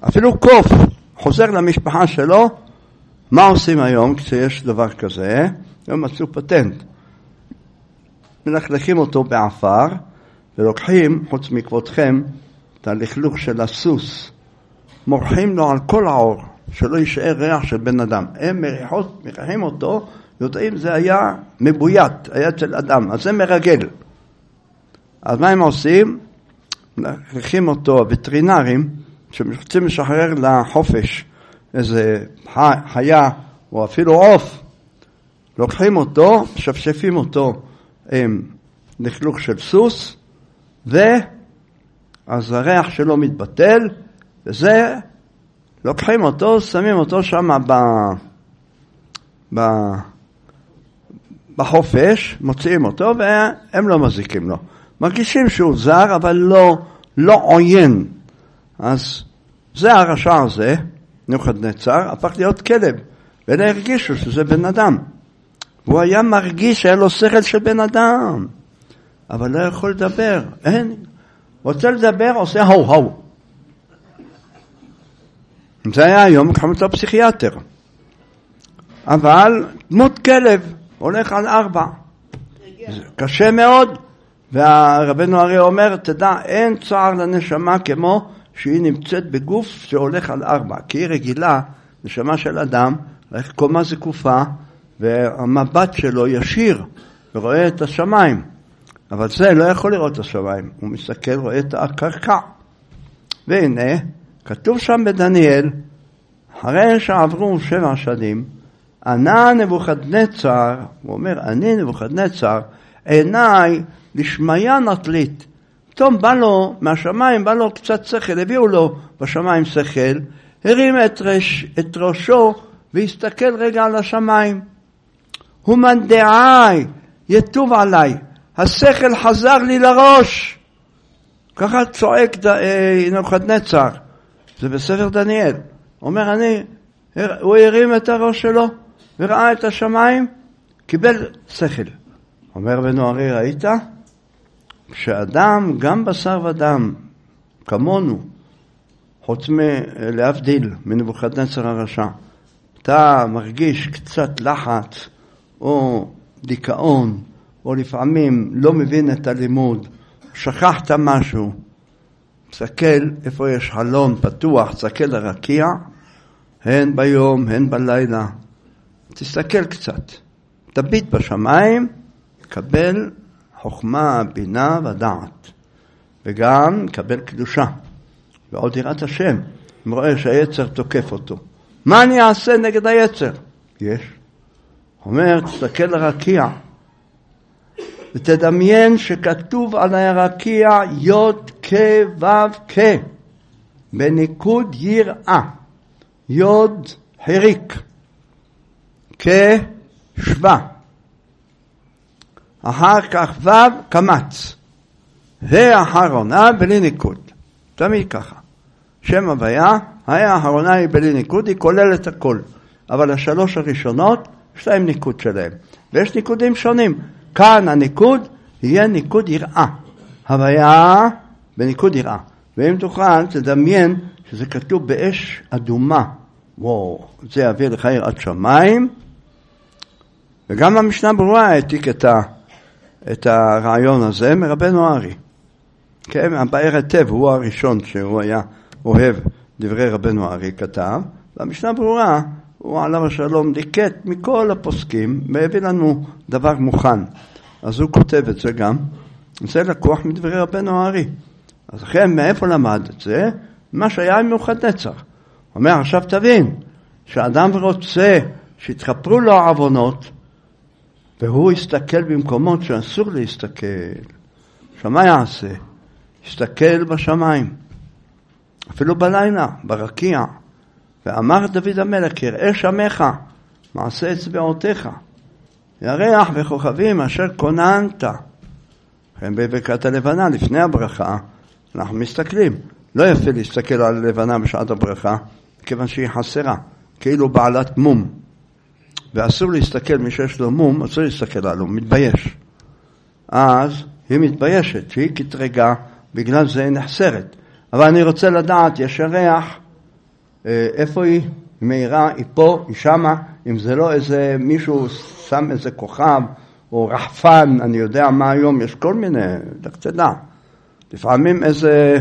אפילו קוף חוזר למשפחה שלו. מה עושים היום כשיש דבר כזה? הם מצאו פטנט. מלכלכים אותו בעפר, ולוקחים, חוץ מכבודכם, את הלכלוך של הסוס. מורחים לו על כל העור, שלא יישאר ריח של בן אדם. הם מריחות, מריחים אותו, יודעים זה היה מבוית, היד של אדם, אז זה מרגל. אז מה הם עושים? מלכלכים אותו, הווטרינרים, שרוצים לשחרר לחופש איזה חיה, או אפילו עוף, לוקחים אותו, שפשפים אותו עם לכלוך של סוס, ואז הריח שלו מתבטל, וזה, לוקחים אותו, שמים אותו שם ב, ב, בחופש, מוציאים אותו, והם לא מזיקים לו. מרגישים שהוא זר, אבל לא, לא עוין. אז זה הרשע הזה, נבוכדנצר, הפך להיות כלב, ואלה הרגישו שזה בן אדם. הוא היה מרגיש שהיה לו שכל של בן אדם, אבל לא יכול לדבר. אין. רוצה לדבר, עושה הו הו. זה היה היום, לקחים אותו פסיכיאטר. אבל דמות כלב הולך על ארבע. זה קשה מאוד. והרבנו הרי אומר, תדע, אין צער לנשמה כמו שהיא נמצאת בגוף שהולך על ארבע. כי היא רגילה, נשמה של אדם, קומה זקופה, והמבט שלו ישיר, ורואה את השמיים. אבל זה לא יכול לראות את השמיים. הוא מסתכל, רואה את הקרקע. והנה, כתוב שם בדניאל, אחרי שעברו שבע שנים, ענה נבוכדנצר, הוא אומר, אני נבוכדנצר, עיניי לשמיה נטלית. פתאום בא לו, מהשמיים בא לו קצת שכל, הביאו לו בשמיים שכל, הרים את, ראש, את ראשו, והסתכל רגע על השמיים. הוא מנדעי, יטוב עליי, השכל חזר לי לראש. ככה צועק נבוכדנצר, זה בספר דניאל. אומר, אני, הוא הרים את הראש שלו, וראה את השמיים, קיבל שכל. אומר בנו הרי, ראית? כשאדם, גם בשר ודם, כמונו, חוץ מלהבדיל מנבוכדנצר הרשע, אתה מרגיש קצת לחץ, או דיכאון, או לפעמים לא מבין את הלימוד, שכחת משהו, תסתכל איפה יש חלון פתוח, תסתכל לרקיע, הן ביום, הן בלילה, תסתכל קצת, תביט בשמיים, קבל חוכמה, בינה ודעת, וגם קבל קדושה, ועוד יראת השם, אם רואה שהיצר תוקף אותו. מה אני אעשה נגד היצר? יש. אומר, תסתכל לרקיע, ותדמיין שכתוב על הרקיע יוד כו' כ' בניקוד יראה, יוד חיריק, כשווה, אחר כך ו' קמץ, והאחרונה בלי ניקוד, תמיד ככה. שם הוויה, האחרונה היא בלי ניקוד, היא כוללת הכל, אבל השלוש הראשונות יש להם ניקוד שלהם, ויש ניקודים שונים. כאן הניקוד יהיה ניקוד יראה, הוויה בניקוד יראה. ואם תוכל תדמיין שזה כתוב באש אדומה, וואו, זה יביא לך יראת שמיים. וגם המשנה ברורה העתיק את, ה, את הרעיון הזה מרבנו הארי. כן, הבאר היטב הוא הראשון שהוא היה אוהב דברי רבנו הארי כתב, והמשנה ברורה הוא עליו השלום דיקט מכל הפוסקים, והביא לנו דבר מוכן. אז הוא כותב את זה גם, זה לקוח מדברי רבנו הארי. אז לכן מאיפה למד את זה? מה שהיה עם נבוכדנצר. הוא אומר, עכשיו תבין, שאדם רוצה שיתחפרו לו עוונות, והוא יסתכל במקומות שאסור להסתכל. שמה יעשה? יסתכל בשמיים, אפילו בלילה, ברקיע. ואמר דוד המלך, יראה שמך, מעשה אצבעותיך, ירח וכוכבים אשר כוננת. הם בברכת הלבנה, לפני הברכה, אנחנו מסתכלים. לא יפה להסתכל על הלבנה בשעת הברכה, כיוון שהיא חסרה, כאילו בעלת מום. ואסור להסתכל, מי שיש לו מום, אסור להסתכל עליו, מתבייש. אז היא מתביישת, שהיא כתרגה, בגלל זה היא נחסרת. אבל אני רוצה לדעת, יש ירח איפה היא? היא מהירה, היא פה, היא שמה, אם זה לא איזה מישהו שם איזה כוכב, או רחפן, אני יודע מה היום, יש כל מיני, לך תדע. לפעמים איזה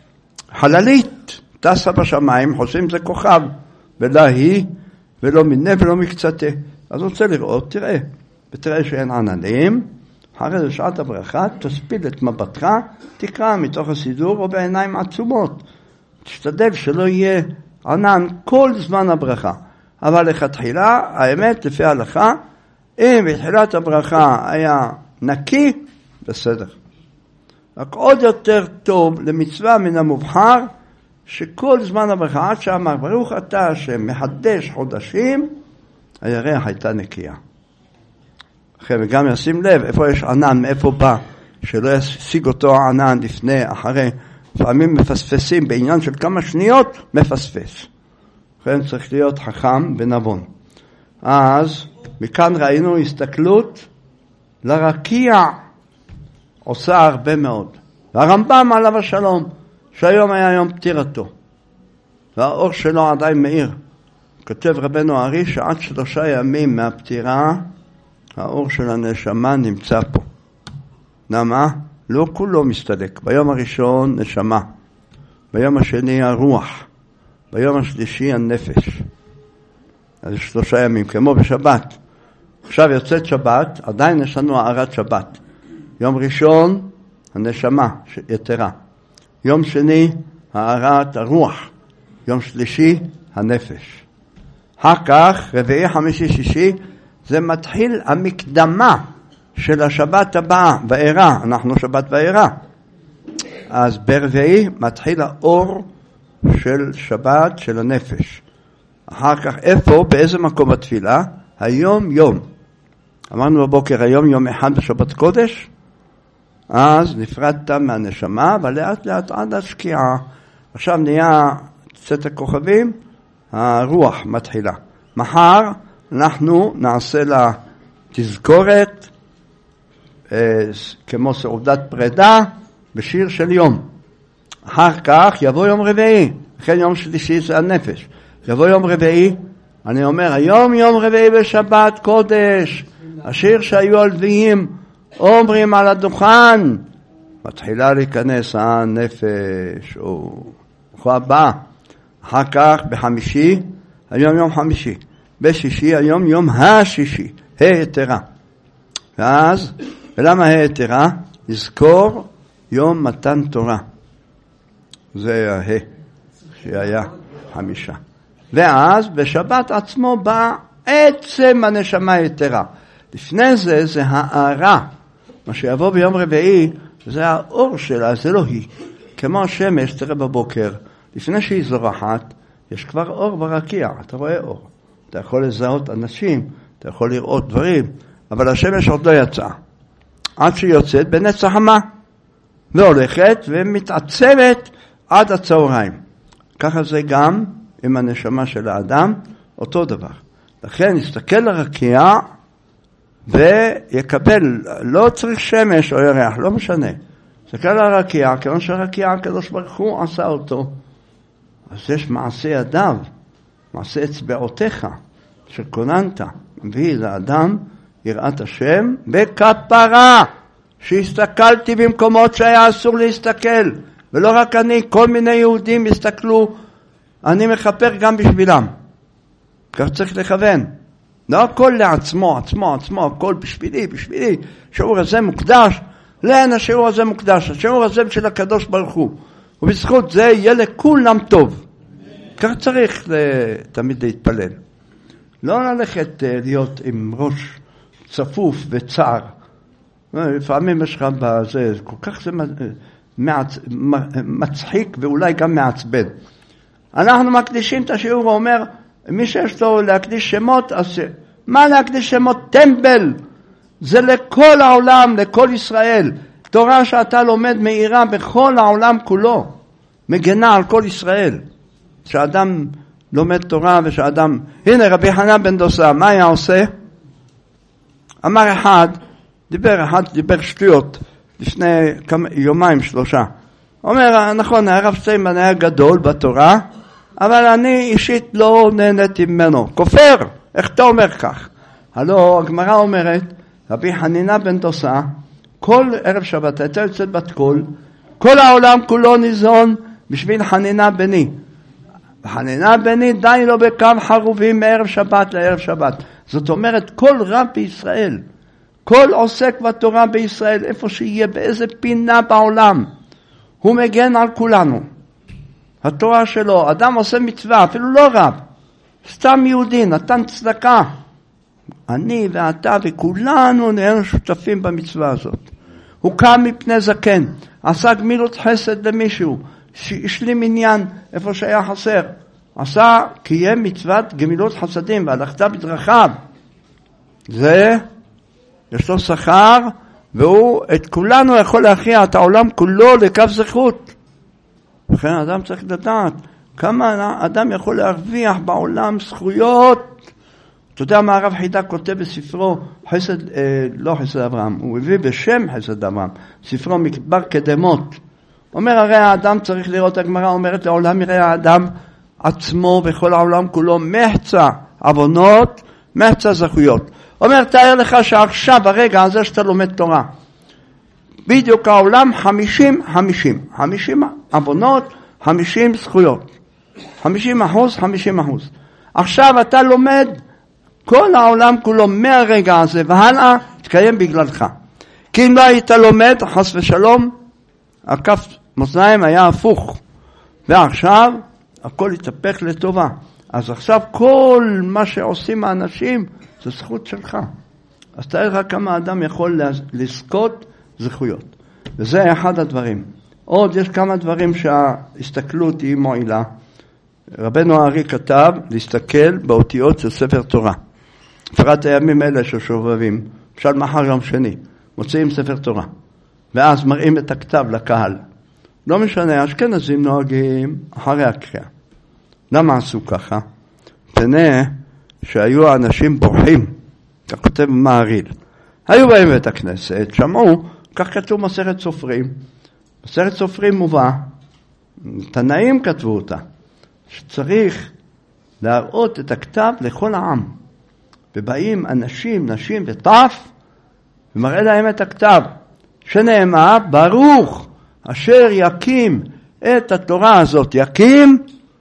חללית, טסה בשמיים, חושבים זה כוכב, ולא היא, ולא מנה ולא מקצתה. אז רוצה לראות, תראה, ותראה שאין עננים, אחרי זה שעת הברכה, תספיד את מבטך, תקרא מתוך הסידור או בעיניים עצומות. תשתדל שלא יהיה ענן כל זמן הברכה. אבל לכתחילה, האמת, לפי ההלכה, אם בתחילת הברכה היה נקי, בסדר. רק עוד יותר טוב למצווה מן המובחר, שכל זמן הברכה, עד שאמר, ברוך אתה שמחדש חודשים, הירח הייתה נקייה. אחרי, וגם ישים לב, איפה יש ענן, מאיפה בא, שלא ישיג אותו הענן לפני, אחרי, לפעמים מפספסים, בעניין של כמה שניות, מפספס. לכן צריך להיות חכם ונבון. אז, מכאן ראינו הסתכלות לרקיע, עושה הרבה מאוד. והרמב"ם עליו השלום, שהיום היה יום פטירתו, והאור שלו עדיין מאיר. כותב רבנו ארי שעד שלושה ימים מהפטירה, האור של הנשמה נמצא פה. למה? לא כולו מסתדק. ביום הראשון נשמה, ביום השני הרוח, ביום השלישי הנפש. אז שלושה ימים, כמו בשבת. עכשיו יוצאת שבת, עדיין יש לנו הערת שבת. יום ראשון, הנשמה יתרה. יום שני, הערת הרוח. יום שלישי, הנפש. אחר כך, רביעי, חמישי, שישי, זה מתחיל המקדמה של השבת הבאה, בעירה. אנחנו שבת בעירה. אז ברביעי מתחיל האור של שבת של הנפש. אחר כך, איפה, באיזה מקום התפילה? היום יום. אמרנו בבוקר, היום יום אחד בשבת קודש, אז נפרדת מהנשמה, אבל לאט לאט עד השקיעה. עכשיו נהיה צאת הכוכבים, הרוח מתחילה. מחר אנחנו נעשה לה תזכורת, אה, כמו סעודת פרידה, בשיר של יום. אחר כך יבוא יום רביעי, לכן יום שלישי זה הנפש. יבוא יום רביעי, אני אומר, היום יום רביעי בשבת קודש, השיר שהיו הלוויים אומרים על הדוכן, מתחילה להיכנס הנפש, או אחר הבא. אחר כך בחמישי, היום יום חמישי. בשישי, היום יום השישי, היתרה. ואז, ולמה היתרה? נזכור יום מתן תורה. זה הה, שהיה חמישה. ואז בשבת עצמו בא עצם הנשמה היתרה. לפני זה, זה הערה. מה שיבוא ביום רביעי, זה האור שלה, זה לא היא. כמו השמש, תראה בבוקר, לפני שהיא זורחת, יש כבר אור ברקיע, אתה רואה אור. אתה יכול לזהות אנשים, אתה יכול לראות דברים, אבל השמש עוד לא יצאה. עד שהיא יוצאת בנץ החמה, והולכת ומתעצמת עד הצהריים. ככה זה גם עם הנשמה של האדם, אותו דבר. לכן נסתכל לרקיע, ויקבל, לא צריך שמש או ירח, לא משנה. תסתכל על הרקיע, כיוון שהרקיע הקדוש ברוך הוא עשה אותו. אז יש מעשה ידיו, מעשה אצבעותיך, שכוננת, מביא לאדם יראת השם בכפרה, שהסתכלתי במקומות שהיה אסור להסתכל, ולא רק אני, כל מיני יהודים הסתכלו, אני מכפר גם בשבילם. כך צריך לכוון. לא הכל לעצמו, עצמו, עצמו, הכל בשבילי, בשבילי. השיעור הזה מוקדש, לאן השיעור הזה מוקדש? השיעור הזה של הקדוש ברוך הוא. ובזכות זה יהיה לכולם טוב. כך צריך תמיד להתפלל. לא ללכת להיות עם ראש צפוף וצער. לפעמים יש לך בזה, כל כך זה מצחיק ואולי גם מעצבן. אנחנו מקדישים את השיעור, הוא אומר, מי שיש לו להקדיש שמות, אז מה להקדיש שמות? טמבל. זה לכל העולם, לכל ישראל. תורה שאתה לומד מאירה בכל העולם כולו. מגנה על כל ישראל. שאדם לומד תורה ושאדם... הנה רבי חנן בן דוסה, מה היה עושה? אמר אחד, דיבר אחד, דיבר שטויות, לפני כמה, יומיים שלושה. אומר, נכון, הרב סטיימן היה גדול בתורה, אבל אני אישית לא נהניתי ממנו. כופר, איך אתה אומר כך? הלא, הגמרא אומרת, רבי חנינה בן דוסה, כל ערב שבת הייתה יוצאת בת קול, כל העולם כולו ניזון בשביל חנינה בני. חנינה בני די לו בקו חרובים מערב שבת לערב שבת. זאת אומרת, כל רב בישראל, כל עוסק בתורה בישראל, איפה שיהיה, באיזה פינה בעולם, הוא מגן על כולנו. התורה שלו, אדם עושה מצווה, אפילו לא רב, סתם יהודי, נתן צדקה. אני ואתה וכולנו נהיינו שותפים במצווה הזאת. הוא קם מפני זקן, עשה גמילות חסד למישהו, השלים עניין איפה שהיה חסר, עשה, קיים מצוות גמילות חסדים והלכת בדרכיו. זה, יש לו שכר, והוא את כולנו יכול להכריע את העולם כולו לקו זכות. לכן אדם צריך לדעת כמה אדם יכול להרוויח בעולם זכויות. אתה יודע מה הרב חידה כותב בספרו חסד, אה, לא חסד אברהם, הוא הביא בשם חסד אברהם, ספרו מקבר קדמות. אומר הרי האדם צריך לראות, הגמרא אומרת לעולם יראה האדם עצמו וכל העולם כולו מחצה עוונות, מחצה זכויות. אומר תאר לך שעכשיו הרגע הזה שאתה לומד תורה, בדיוק העולם חמישים חמישים, חמישים עוונות, חמישים זכויות, חמישים אחוז, חמישים אחוז. עכשיו אתה לומד, כל העולם כולו מהרגע הזה והלאה תקיים בגללך. כי אם לא היית לומד, חס ושלום, הכף מאזניים היה הפוך, ועכשיו הכל יתהפך לטובה. אז עכשיו כל מה שעושים האנשים זה זכות שלך. אז תאר לך כמה אדם יכול לזכות זכויות. וזה אחד הדברים. עוד יש כמה דברים שההסתכלות היא מועילה. רבנו הארי כתב להסתכל באותיות של ספר תורה. בפרט הימים אלה ששובבים, למשל מחר יום שני, מוציאים ספר תורה, ואז מראים את הכתב לקהל. לא משנה, אשכנזים נוהגים אחרי הקריאה. למה עשו ככה? פנה שהיו האנשים בורחים, כך כותב מעריל. היו באים בית הכנסת, שמעו, כך כתוב מסכת סופרים. מסכת סופרים מובא, תנאים כתבו אותה, שצריך להראות את הכתב לכל העם. ובאים אנשים, נשים וטף, ומראה להם את הכתב, שנאמר, ברוך אשר יקים את התורה הזאת, יקים,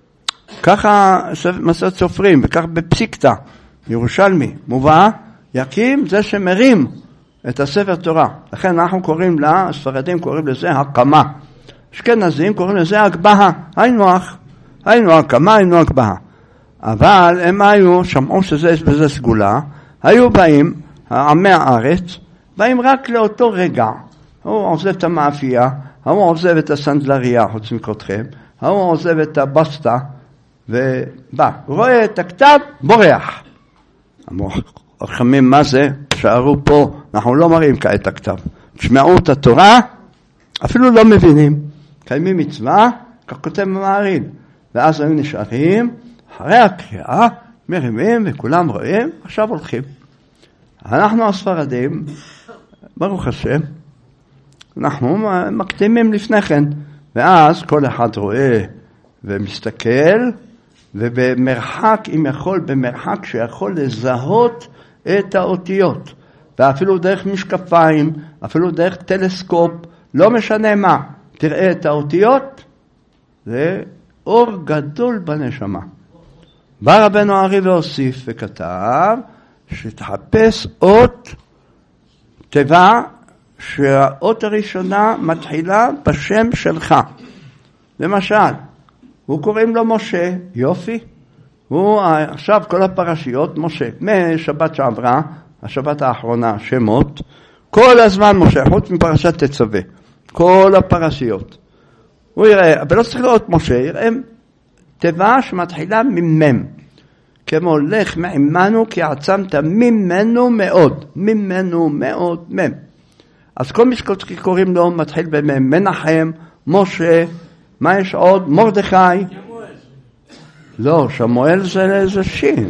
ככה מסכת סופרים, וכך בפסיקתא, ירושלמי, מובא, יקים זה שמרים את הספר תורה. לכן אנחנו קוראים לה, הספרדים קוראים לזה הקמה. אשכנזים קוראים לזה הגבהה, היינו הך, היינו הקמה, היינו הגבהה. אבל הם היו, שמעו שזה בזה סגולה, היו באים, עמי הארץ, באים רק לאותו רגע. הוא עוזב את המאפייה, הוא עוזב את הסנדלריה, חוץ מכותכם, הוא עוזב את הבסטה, ובא, רואה את הכתב, בורח. אמרו, חכמים, מה זה? שערו פה, אנחנו לא מראים כעת הכתב. תשמעו את התורה, אפילו לא מבינים. קיימים מצווה, כך כותב במעריל. ואז הם נשארים, אחרי הקריאה, מרימים וכולם רואים, עכשיו הולכים. אנחנו הספרדים, ברוך השם, אנחנו מקדימים לפני כן, ואז כל אחד רואה ומסתכל, ובמרחק, אם יכול, במרחק שיכול לזהות את האותיות, ואפילו דרך משקפיים, אפילו דרך טלסקופ, לא משנה מה, תראה את האותיות, זה אור גדול בנשמה. בא רבנו הארי והוסיף וכתב, שתחפש אות תיבה, שהאות הראשונה מתחילה בשם שלך. למשל, הוא קוראים לו משה, יופי. הוא עכשיו כל הפרשיות, משה, משבת שעברה, השבת האחרונה, שמות, כל הזמן משה, חוץ מפרשת תצווה, כל הפרשיות. הוא יראה, אבל לא צריך לראות משה, יראה תיבה שמתחילה ממם. כמו לך מעמנו כי עצמת ממנו מאוד, ממנו מאוד מם. אז כל משקוצקי קוראים לו, מתחיל במם, מנחם, משה, מה יש עוד? מרדכי. לא, שמואל זה, זה שין.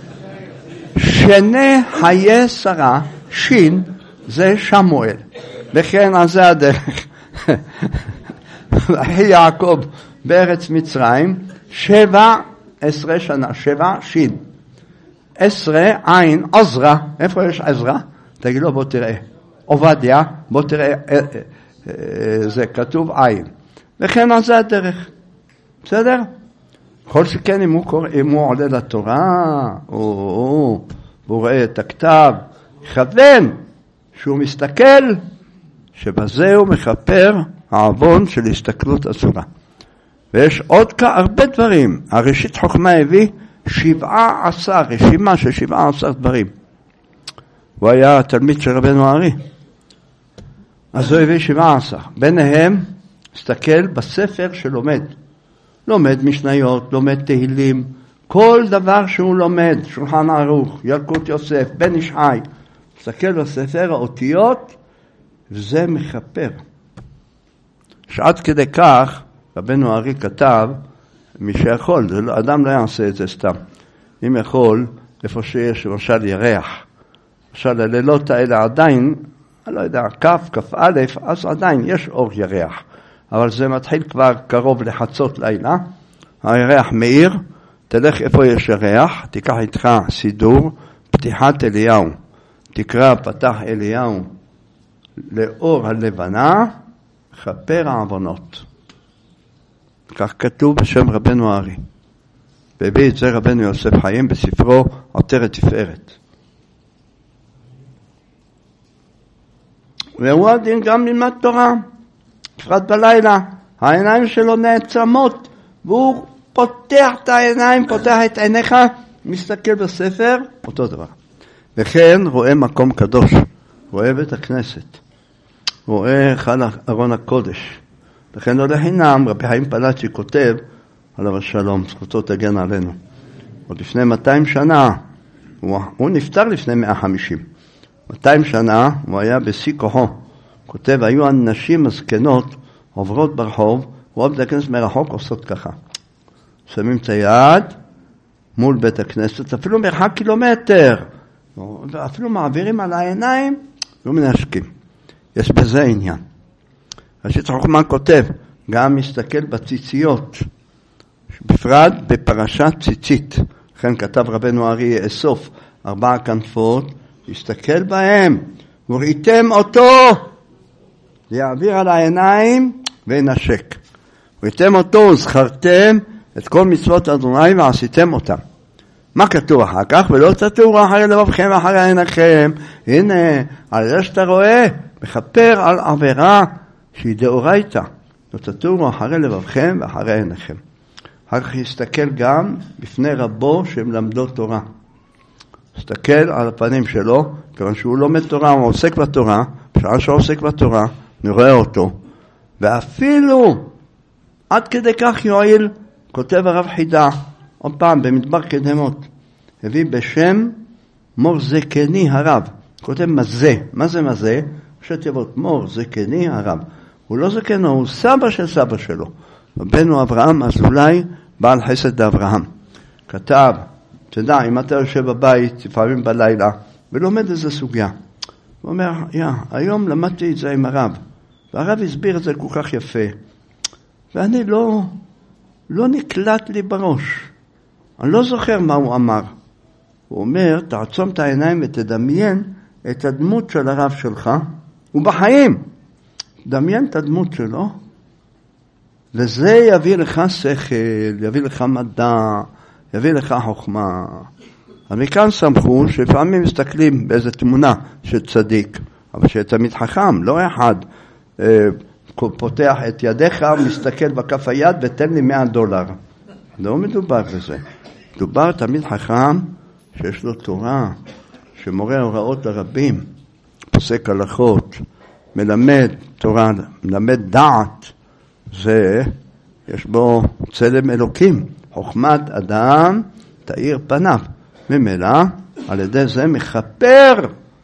שני חיי שרה, שין, זה שמואל. לכן, אז זה הדרך. אחי יעקב בארץ מצרים, שבע עשרה שנה, שבע שין. עשרה עין, עזרה, איפה יש עזרה? תגיד לו בוא תראה. עובדיה, בוא תראה, זה כתוב עין. וכן על זה הדרך. בסדר? כל שכן אם הוא, קורא, אם הוא עולה לתורה, הוא רואה את הכתב, יכוון שהוא מסתכל, שבזה הוא מכפר העוון של הסתכלות אסורה. ויש עוד הרבה דברים. הראשית חוכמה הביא שבעה עשר, רשימה של שבעה עשר דברים. הוא היה תלמיד של רבנו הארי. אז הוא הביא שבעה עשר. ביניהם, הסתכל בספר שלומד. לומד משניות, לומד תהילים, כל דבר שהוא לומד, שולחן ערוך, ילקוט יוסף, בן איש חי. הסתכל בספר האותיות, וזה מכפר. שעד כדי כך, רבנו הארי כתב, מי שיכול, אדם לא יעשה את זה סתם. אם יכול, איפה שיש למשל ירח, למשל הלילות האלה עדיין, אני לא יודע, כף, כף א', אז עדיין יש אור ירח. אבל זה מתחיל כבר קרוב לחצות לילה, הירח מאיר, תלך איפה יש ירח, תיקח איתך סידור, פתיחת אליהו, תקרא פתח אליהו לאור הלבנה, כפר העוונות. כך כתוב בשם רבנו הארי. והביא את זה רבנו יוסף חיים בספרו עטרת תפארת. והוא הדין גם ללמד תורה, בפרט בלילה. העיניים שלו נעצמות, והוא פותח את העיניים, פותח את עיניך, מסתכל בספר, אותו דבר. וכן רואה מקום קדוש, רואה בית הכנסת, רואה חל ארון הקודש. לכן לא לחינם, רבי חיים פלאצ'י כותב, עליו השלום, זכותו תגן עלינו. עוד לפני מאתיים שנה, הוא, הוא נפטר לפני מאה וחמישים. מאתיים שנה הוא היה בשיא כוחו. כותב, היו הנשים הזקנות עוברות ברחוב, רואות בית הכנסת מרחוק עושות ככה. שמים את היד מול בית הכנסת, אפילו מרחק קילומטר, אפילו מעבירים על העיניים, לא מנשקים. יש בזה עניין. ראשית חוכמה כותב, גם מסתכל בציציות, בפרט בפרשת ציצית. לכן כתב רבנו הארי אסוף ארבע כנפות, הסתכל בהם, וראיתם אותו, להעביר על העיניים ונשק. ראיתם אותו, זכרתם את כל מצוות אדוני ועשיתם אותם. מה כתוב אחר כך? ולא תטורו אחרי לבבכם ואחרי עיניכם. הנה, על זה שאתה רואה, מכפר על עבירה שהיא דאורייתא. לא תטורו אחרי לבבכם ואחרי עיניכם. אחר כך יסתכל גם בפני רבו שמלמדו תורה. יסתכל על הפנים שלו, כיוון שהוא לומד תורה, הוא עוסק בתורה, בשעה שהוא עוסק בתורה, נראה אותו. ואפילו עד כדי כך יועיל, כותב הרב חידה, עוד פעם במדבר קדמות, הביא בשם מור זקני הרב. כותב מזה, מה זה מזה? שתיבות מור זקני הרב. הוא לא זקנו, הוא סבא של סבא שלו. רבנו אברהם אזולאי, בעל חסד אברהם. כתב, תדע, אם אתה יושב בבית, לפעמים בלילה, ולומד איזו סוגיה. הוא אומר, יא, היום למדתי את זה עם הרב, והרב הסביר את זה כל כך יפה. ואני לא, לא נקלט לי בראש. אני לא זוכר מה הוא אמר. הוא אומר, תעצום את העיניים ותדמיין את הדמות של הרב שלך, הוא בחיים. דמיין את הדמות שלו, וזה יביא לך שכל, יביא לך מדע, יביא לך חוכמה. אז מכאן סמכו שלפעמים מסתכלים באיזו תמונה של צדיק, אבל שתמיד חכם, לא אחד אה, פותח את ידיך, מסתכל בכף היד ותן לי מאה דולר. לא מדובר בזה. מדובר תמיד חכם שיש לו תורה, שמורה הוראות לרבים, פוסק הלכות, מלמד תורה, מלמד דעת. זה, יש בו צלם אלוקים, חוכמת אדם תאיר פניו. ממילא, על ידי זה מכפר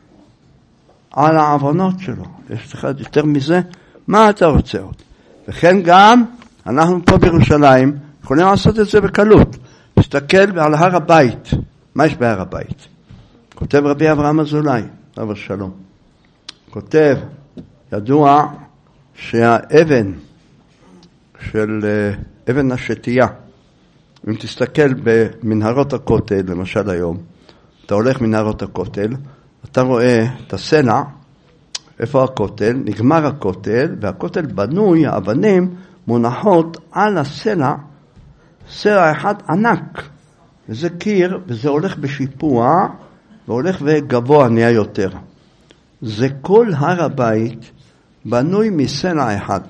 על העוונות שלו. יש לך יותר מזה, מה אתה רוצה עוד? וכן גם, אנחנו פה בירושלים, יכולים לעשות את זה בקלות. להסתכל על הר הבית. מה יש בהר הבית? כותב רבי אברהם אזולאי, רב השלום. כותב, ידוע שהאבן של אבן השתייה, אם תסתכל במנהרות הכותל, למשל היום, אתה הולך מנהרות הכותל, אתה רואה את הסלע, איפה הכותל, נגמר הכותל, והכותל בנוי, האבנים מונחות על הסלע, סלע אחד ענק, וזה קיר, וזה הולך בשיפוע, והולך וגבוה נהיה יותר. זה כל הר הבית בנוי מסלע אחד.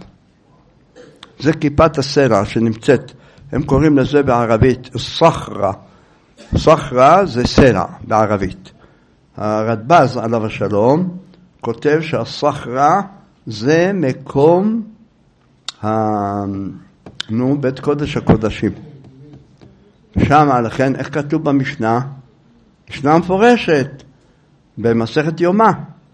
זה כיפת הסלע שנמצאת, הם קוראים לזה בערבית סחרה. סחרה זה סלע בערבית. הרדב"ז עליו השלום כותב שהסחרה זה מקום ה... נו, בית קודש הקודשים. שם לכן, איך כתוב במשנה? משנה מפורשת במסכת יומא,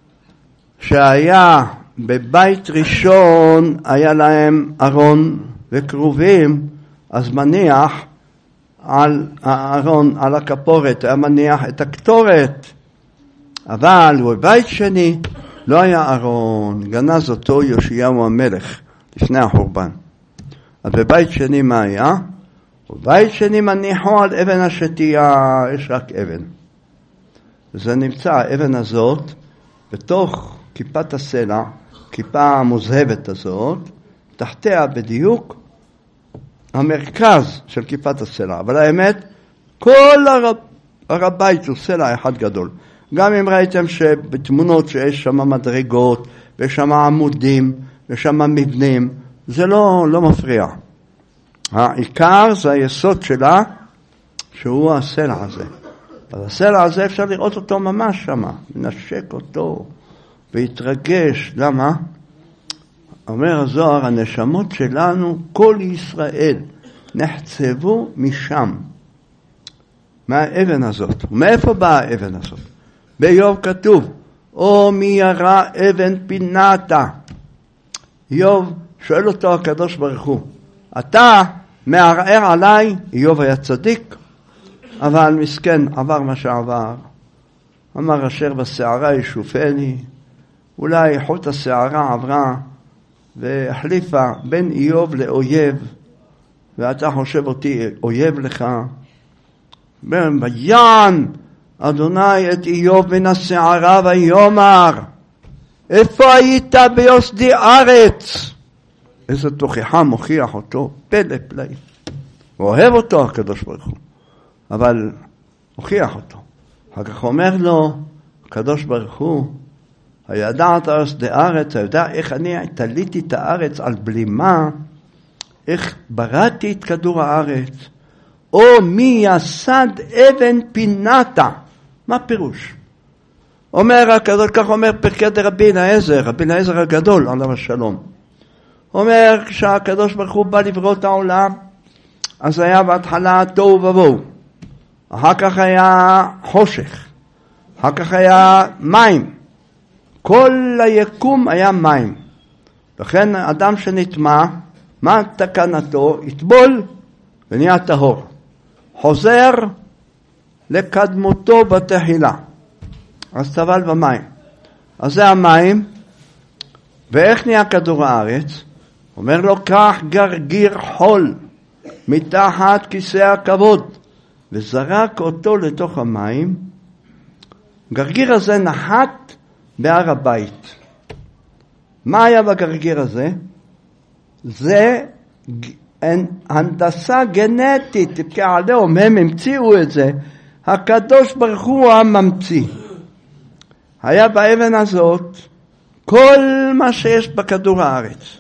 שהיה בבית ראשון היה להם ארון וקרובים, אז מניח על הארון, על הכפורת, היה מניח את הקטורת, אבל בבית שני לא היה ארון, גנז אותו יאשיהו המלך לפני החורבן. אז בבית שני מה היה? בבית שני מניחו על אבן השתייה, יש רק אבן. וזה נמצא, האבן הזאת, בתוך כיפת הסלע, כיפה המוזהבת הזאת, תחתיה בדיוק המרכז של כיפת הסלע. אבל האמת, כל הרב, הרבית הוא סלע אחד גדול. גם אם ראיתם שבתמונות שיש שם מדרגות, ויש שם עמודים, ויש שם מבנים, זה לא, לא מפריע. העיקר זה היסוד שלה, שהוא הסלע הזה. אז הסלע הזה אפשר לראות אותו ממש שם, נשק אותו והתרגש. למה? אומר הזוהר, הנשמות שלנו, כל ישראל, נחצבו משם, מהאבן הזאת. מאיפה באה האבן הזאת? באיוב כתוב, או מי ירא אבן פינתה. איוב שואל אותו הקדוש ברוך הוא, אתה מערער עליי? איוב היה צדיק, אבל מסכן, עבר מה שעבר. אמר אשר בשערה ישופני, אולי חוט השערה עברה והחליפה בין איוב לאויב, ואתה חושב אותי אויב לך. ביין אדוני את איוב מן השערה ויאמר, איפה היית ביוסדי ארץ? איזה תוכחה מוכיח אותו, פלא פלא. הוא אוהב אותו הקדוש ברוך הוא, אבל מוכיח אותו. אחר כך אומר לו הקדוש ברוך הוא, הידעת יוסדי ארץ, הידע איך אני תליתי את הארץ על בלימה, איך בראתי את כדור הארץ, או מי יסד אבן פינתה. מה פירוש? אומר הקדוש, כך אומר פרקי דרבי אליעזר, רבי אליעזר הגדול עליו השלום. אומר, כשהקדוש ברוך הוא בא לברוא את העולם, אז היה בהתחלה תוהו ובוהו, אחר כך היה חושך, אחר כך היה מים, כל היקום היה מים. לכן אדם שנטמע, מה תקנתו? יטבול ונהיה טהור, חוזר לקדמותו בתחילה, אז טבל במים. אז זה המים. ואיך נהיה כדור הארץ? אומר לו, קח גרגיר חול מתחת כיסא הכבוד, וזרק אותו לתוך המים. גרגיר הזה נחת בהר הבית. מה היה בגרגיר הזה? זה הנדסה גנטית, תבכה עליהם, הם המציאו את זה. הקדוש ברוך הוא הממציא. היה באבן הזאת כל מה שיש בכדור הארץ.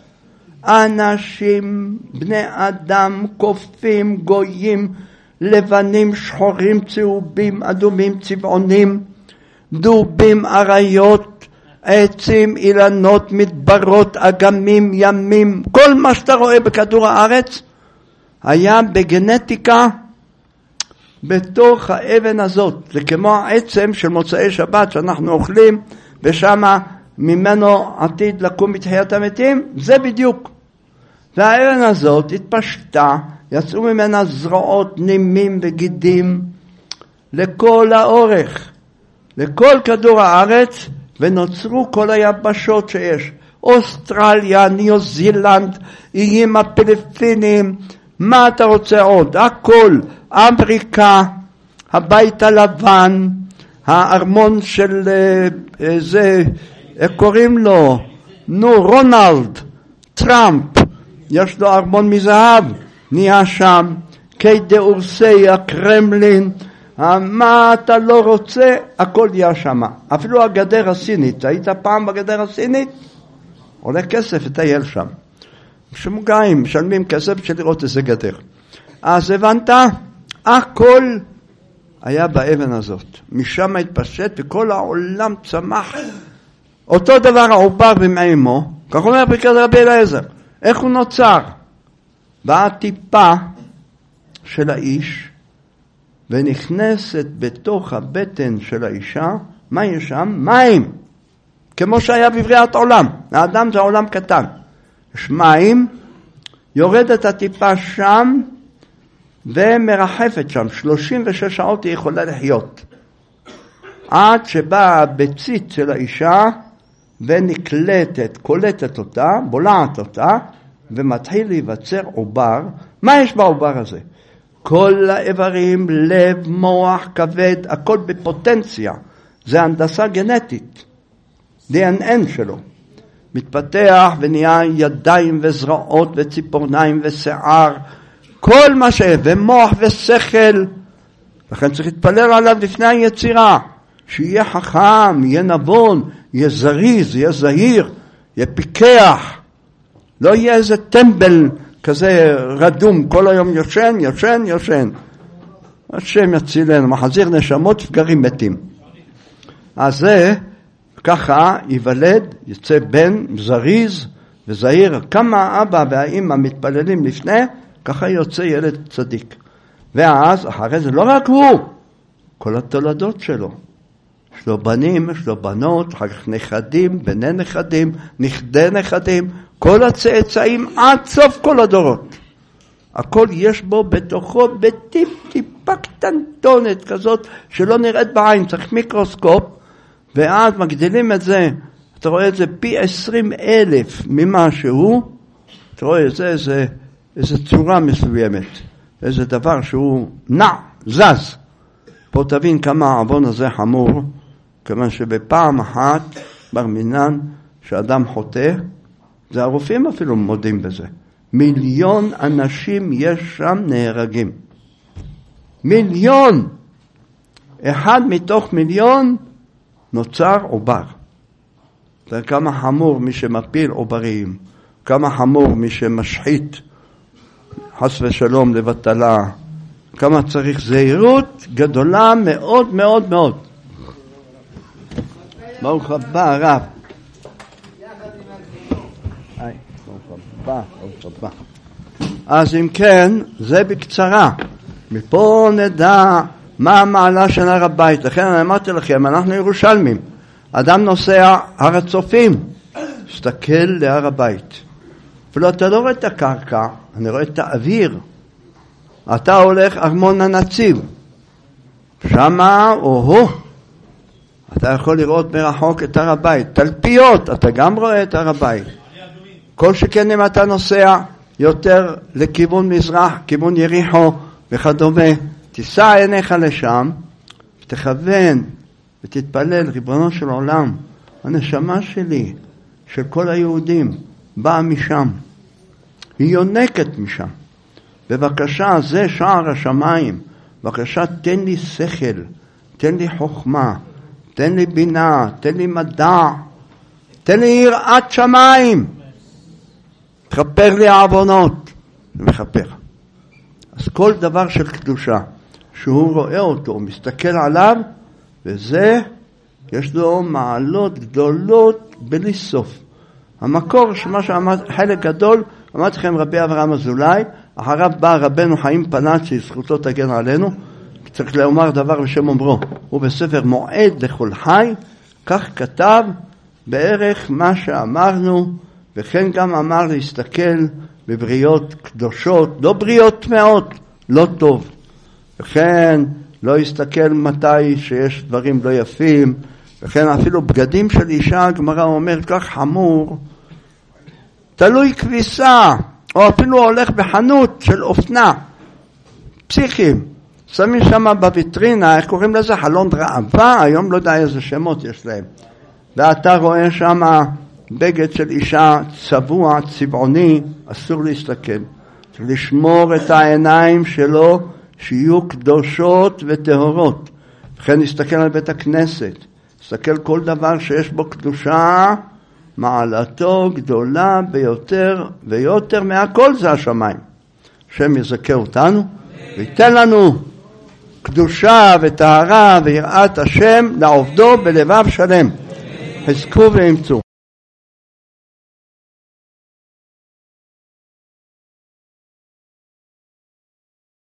אנשים, בני אדם, קופים, גויים, לבנים, שחורים, צהובים, אדומים, צבעונים, דובים, אריות, עצים, אילנות, מדברות, אגמים, ימים, כל מה שאתה רואה בכדור הארץ היה בגנטיקה בתוך האבן הזאת. זה כמו העצם של מוצאי שבת שאנחנו אוכלים, ושם ממנו עתיד לקום בתחיית המתים, זה בדיוק. והאבן הזאת התפשטה, יצאו ממנה זרועות, נימים וגידים לכל האורך, לכל כדור הארץ, ונוצרו כל היבשות שיש. אוסטרליה, ניו זילנד, איים הפיליפינים, מה אתה רוצה עוד? הכל, אמריקה, הבית הלבן, הארמון של אה, זה, איך קוראים לו? נו, רונלד, טראמפ, יש לו ארמון מזהב, נהיה שם, קי דה אורסי, הקרמלין, מה אתה לא רוצה, הכל יהיה שם. אפילו הגדר הסינית, היית פעם בגדר הסינית? עולה כסף לטייל שם. כשמוגעים, משלמים כסף בשביל לראות איזה גדר. אז הבנת? הכל היה באבן הזאת. משם התפשט וכל העולם צמח. אותו דבר העובר במאימו, כך אומר ברכת רבי אליעזר. איך הוא נוצר? באה טיפה של האיש, ונכנסת בתוך הבטן של האישה, מה יש שם? מים. כמו שהיה בבריאת עולם. האדם זה עולם קטן. יש מים, יורדת הטיפה שם, ומרחפת שם. שלושים ושש שעות היא יכולה לחיות. עד שבאה הביצית של האישה, ונקלטת, קולטת אותה, בולעת אותה, ומתחיל להיווצר עובר. מה יש בעובר הזה? כל האיברים, לב, מוח, כבד, הכל בפוטנציה. זה הנדסה גנטית. די אן אן שלו. מתפתח ונהיה ידיים וזרעות וציפורניים ושיער. כל מה ש... ומוח ושכל. לכן צריך להתפלל עליו לפני היצירה. שיהיה חכם, יהיה נבון, יהיה זריז, יהיה זהיר, יהיה פיקח. לא יהיה איזה טמבל כזה רדום, כל היום יושן, יושן, יושן. השם יצילנו, מחזיר נשמות וגרים מתים. אז זה, ככה ייוולד, יצא בן זריז וזהיר. כמה האבא והאמא מתפללים לפני, ככה יוצא ילד צדיק. ואז, אחרי זה, לא רק הוא, כל התולדות שלו. יש לו בנים, יש לו בנות, אחר כך נכדים, בני נכדים, נכדי נכדים, כל הצאצאים עד סוף כל הדורות. הכל יש בו בתוכו בטיפ טיפה קטנטונת כזאת שלא נראית בעין, צריך מיקרוסקופ, ואז מגדילים את זה, אתה רואה את זה פי עשרים אלף ממה שהוא, אתה רואה את זה, איזה, איזה צורה מסוימת, איזה דבר שהוא נע, זז. פה תבין כמה העוון הזה חמור, כיוון שבפעם אחת בר מינן שאדם חוטא, זה הרופאים אפילו מודים בזה. מיליון אנשים יש שם נהרגים. מיליון. אחד מתוך מיליון נוצר עובר. זה כמה חמור מי שמפיל עוברים, כמה חמור מי שמשחית חס ושלום לבטלה, כמה צריך זהירות גדולה מאוד מאוד מאוד. ברוך הבא הרב. אז אם כן, זה בקצרה. מפה נדע מה המעלה של הר הבית. לכן אני אמרתי לכם, אנחנו ירושלמים. אדם נוסע הר הצופים, מסתכל להר הבית. אפילו אתה לא רואה את הקרקע, אני רואה את האוויר. אתה הולך ארמון הנציב. שמה, או-הו, אתה יכול לראות מרחוק את הר הבית. תלפיות, אתה גם רואה את הר הבית. כל שכן אם אתה נוסע יותר לכיוון מזרח, כיוון יריחו וכדומה, תיסע עיניך לשם, ותכוון ותתפלל, ריבונו של עולם, הנשמה שלי, של כל היהודים, באה משם. היא יונקת משם. בבקשה, זה שער השמיים. בבקשה, תן לי שכל, תן לי חוכמה, תן לי בינה, תן לי מדע, תן לי יראת שמיים. תכפר לי העוונות. ומכפר. אז כל דבר של קדושה, שהוא רואה אותו, מסתכל עליו, וזה, יש לו מעלות גדולות בלי סוף. המקור, שמה שאמר, חלק גדול, אמרתי לכם רבי אברהם אזולאי, אחריו בא רבנו חיים פנת, שזכותו תגן עלינו, צריך לומר דבר בשם אומרו. הוא בספר מועד לכל חי, כך כתב בערך מה שאמרנו, וכן גם אמר להסתכל בבריאות קדושות, לא בריאות טמאות, לא טוב. וכן לא יסתכל מתי שיש דברים לא יפים, וכן אפילו בגדים של אישה, הגמרא אומר כך חמור, תלוי כביסה, או אפילו הולך בחנות של אופנה, פסיכים, שמים שם בוויטרינה, איך קוראים לזה? חלון ראווה, היום לא יודע איזה שמות יש להם. ואתה רואה שם בגד של אישה צבוע, צבעוני, אסור להסתכל. צריך לשמור את העיניים שלו שיהיו קדושות וטהורות. וכן נסתכל על בית הכנסת, נסתכל כל דבר שיש בו קדושה, מעלתו גדולה ביותר, ויותר מהכל זה השמיים. השם יזכה אותנו, ויתן לנו קדושה וטהרה ויראת השם לעובדו בלבב שלם. חזקו ואמצו.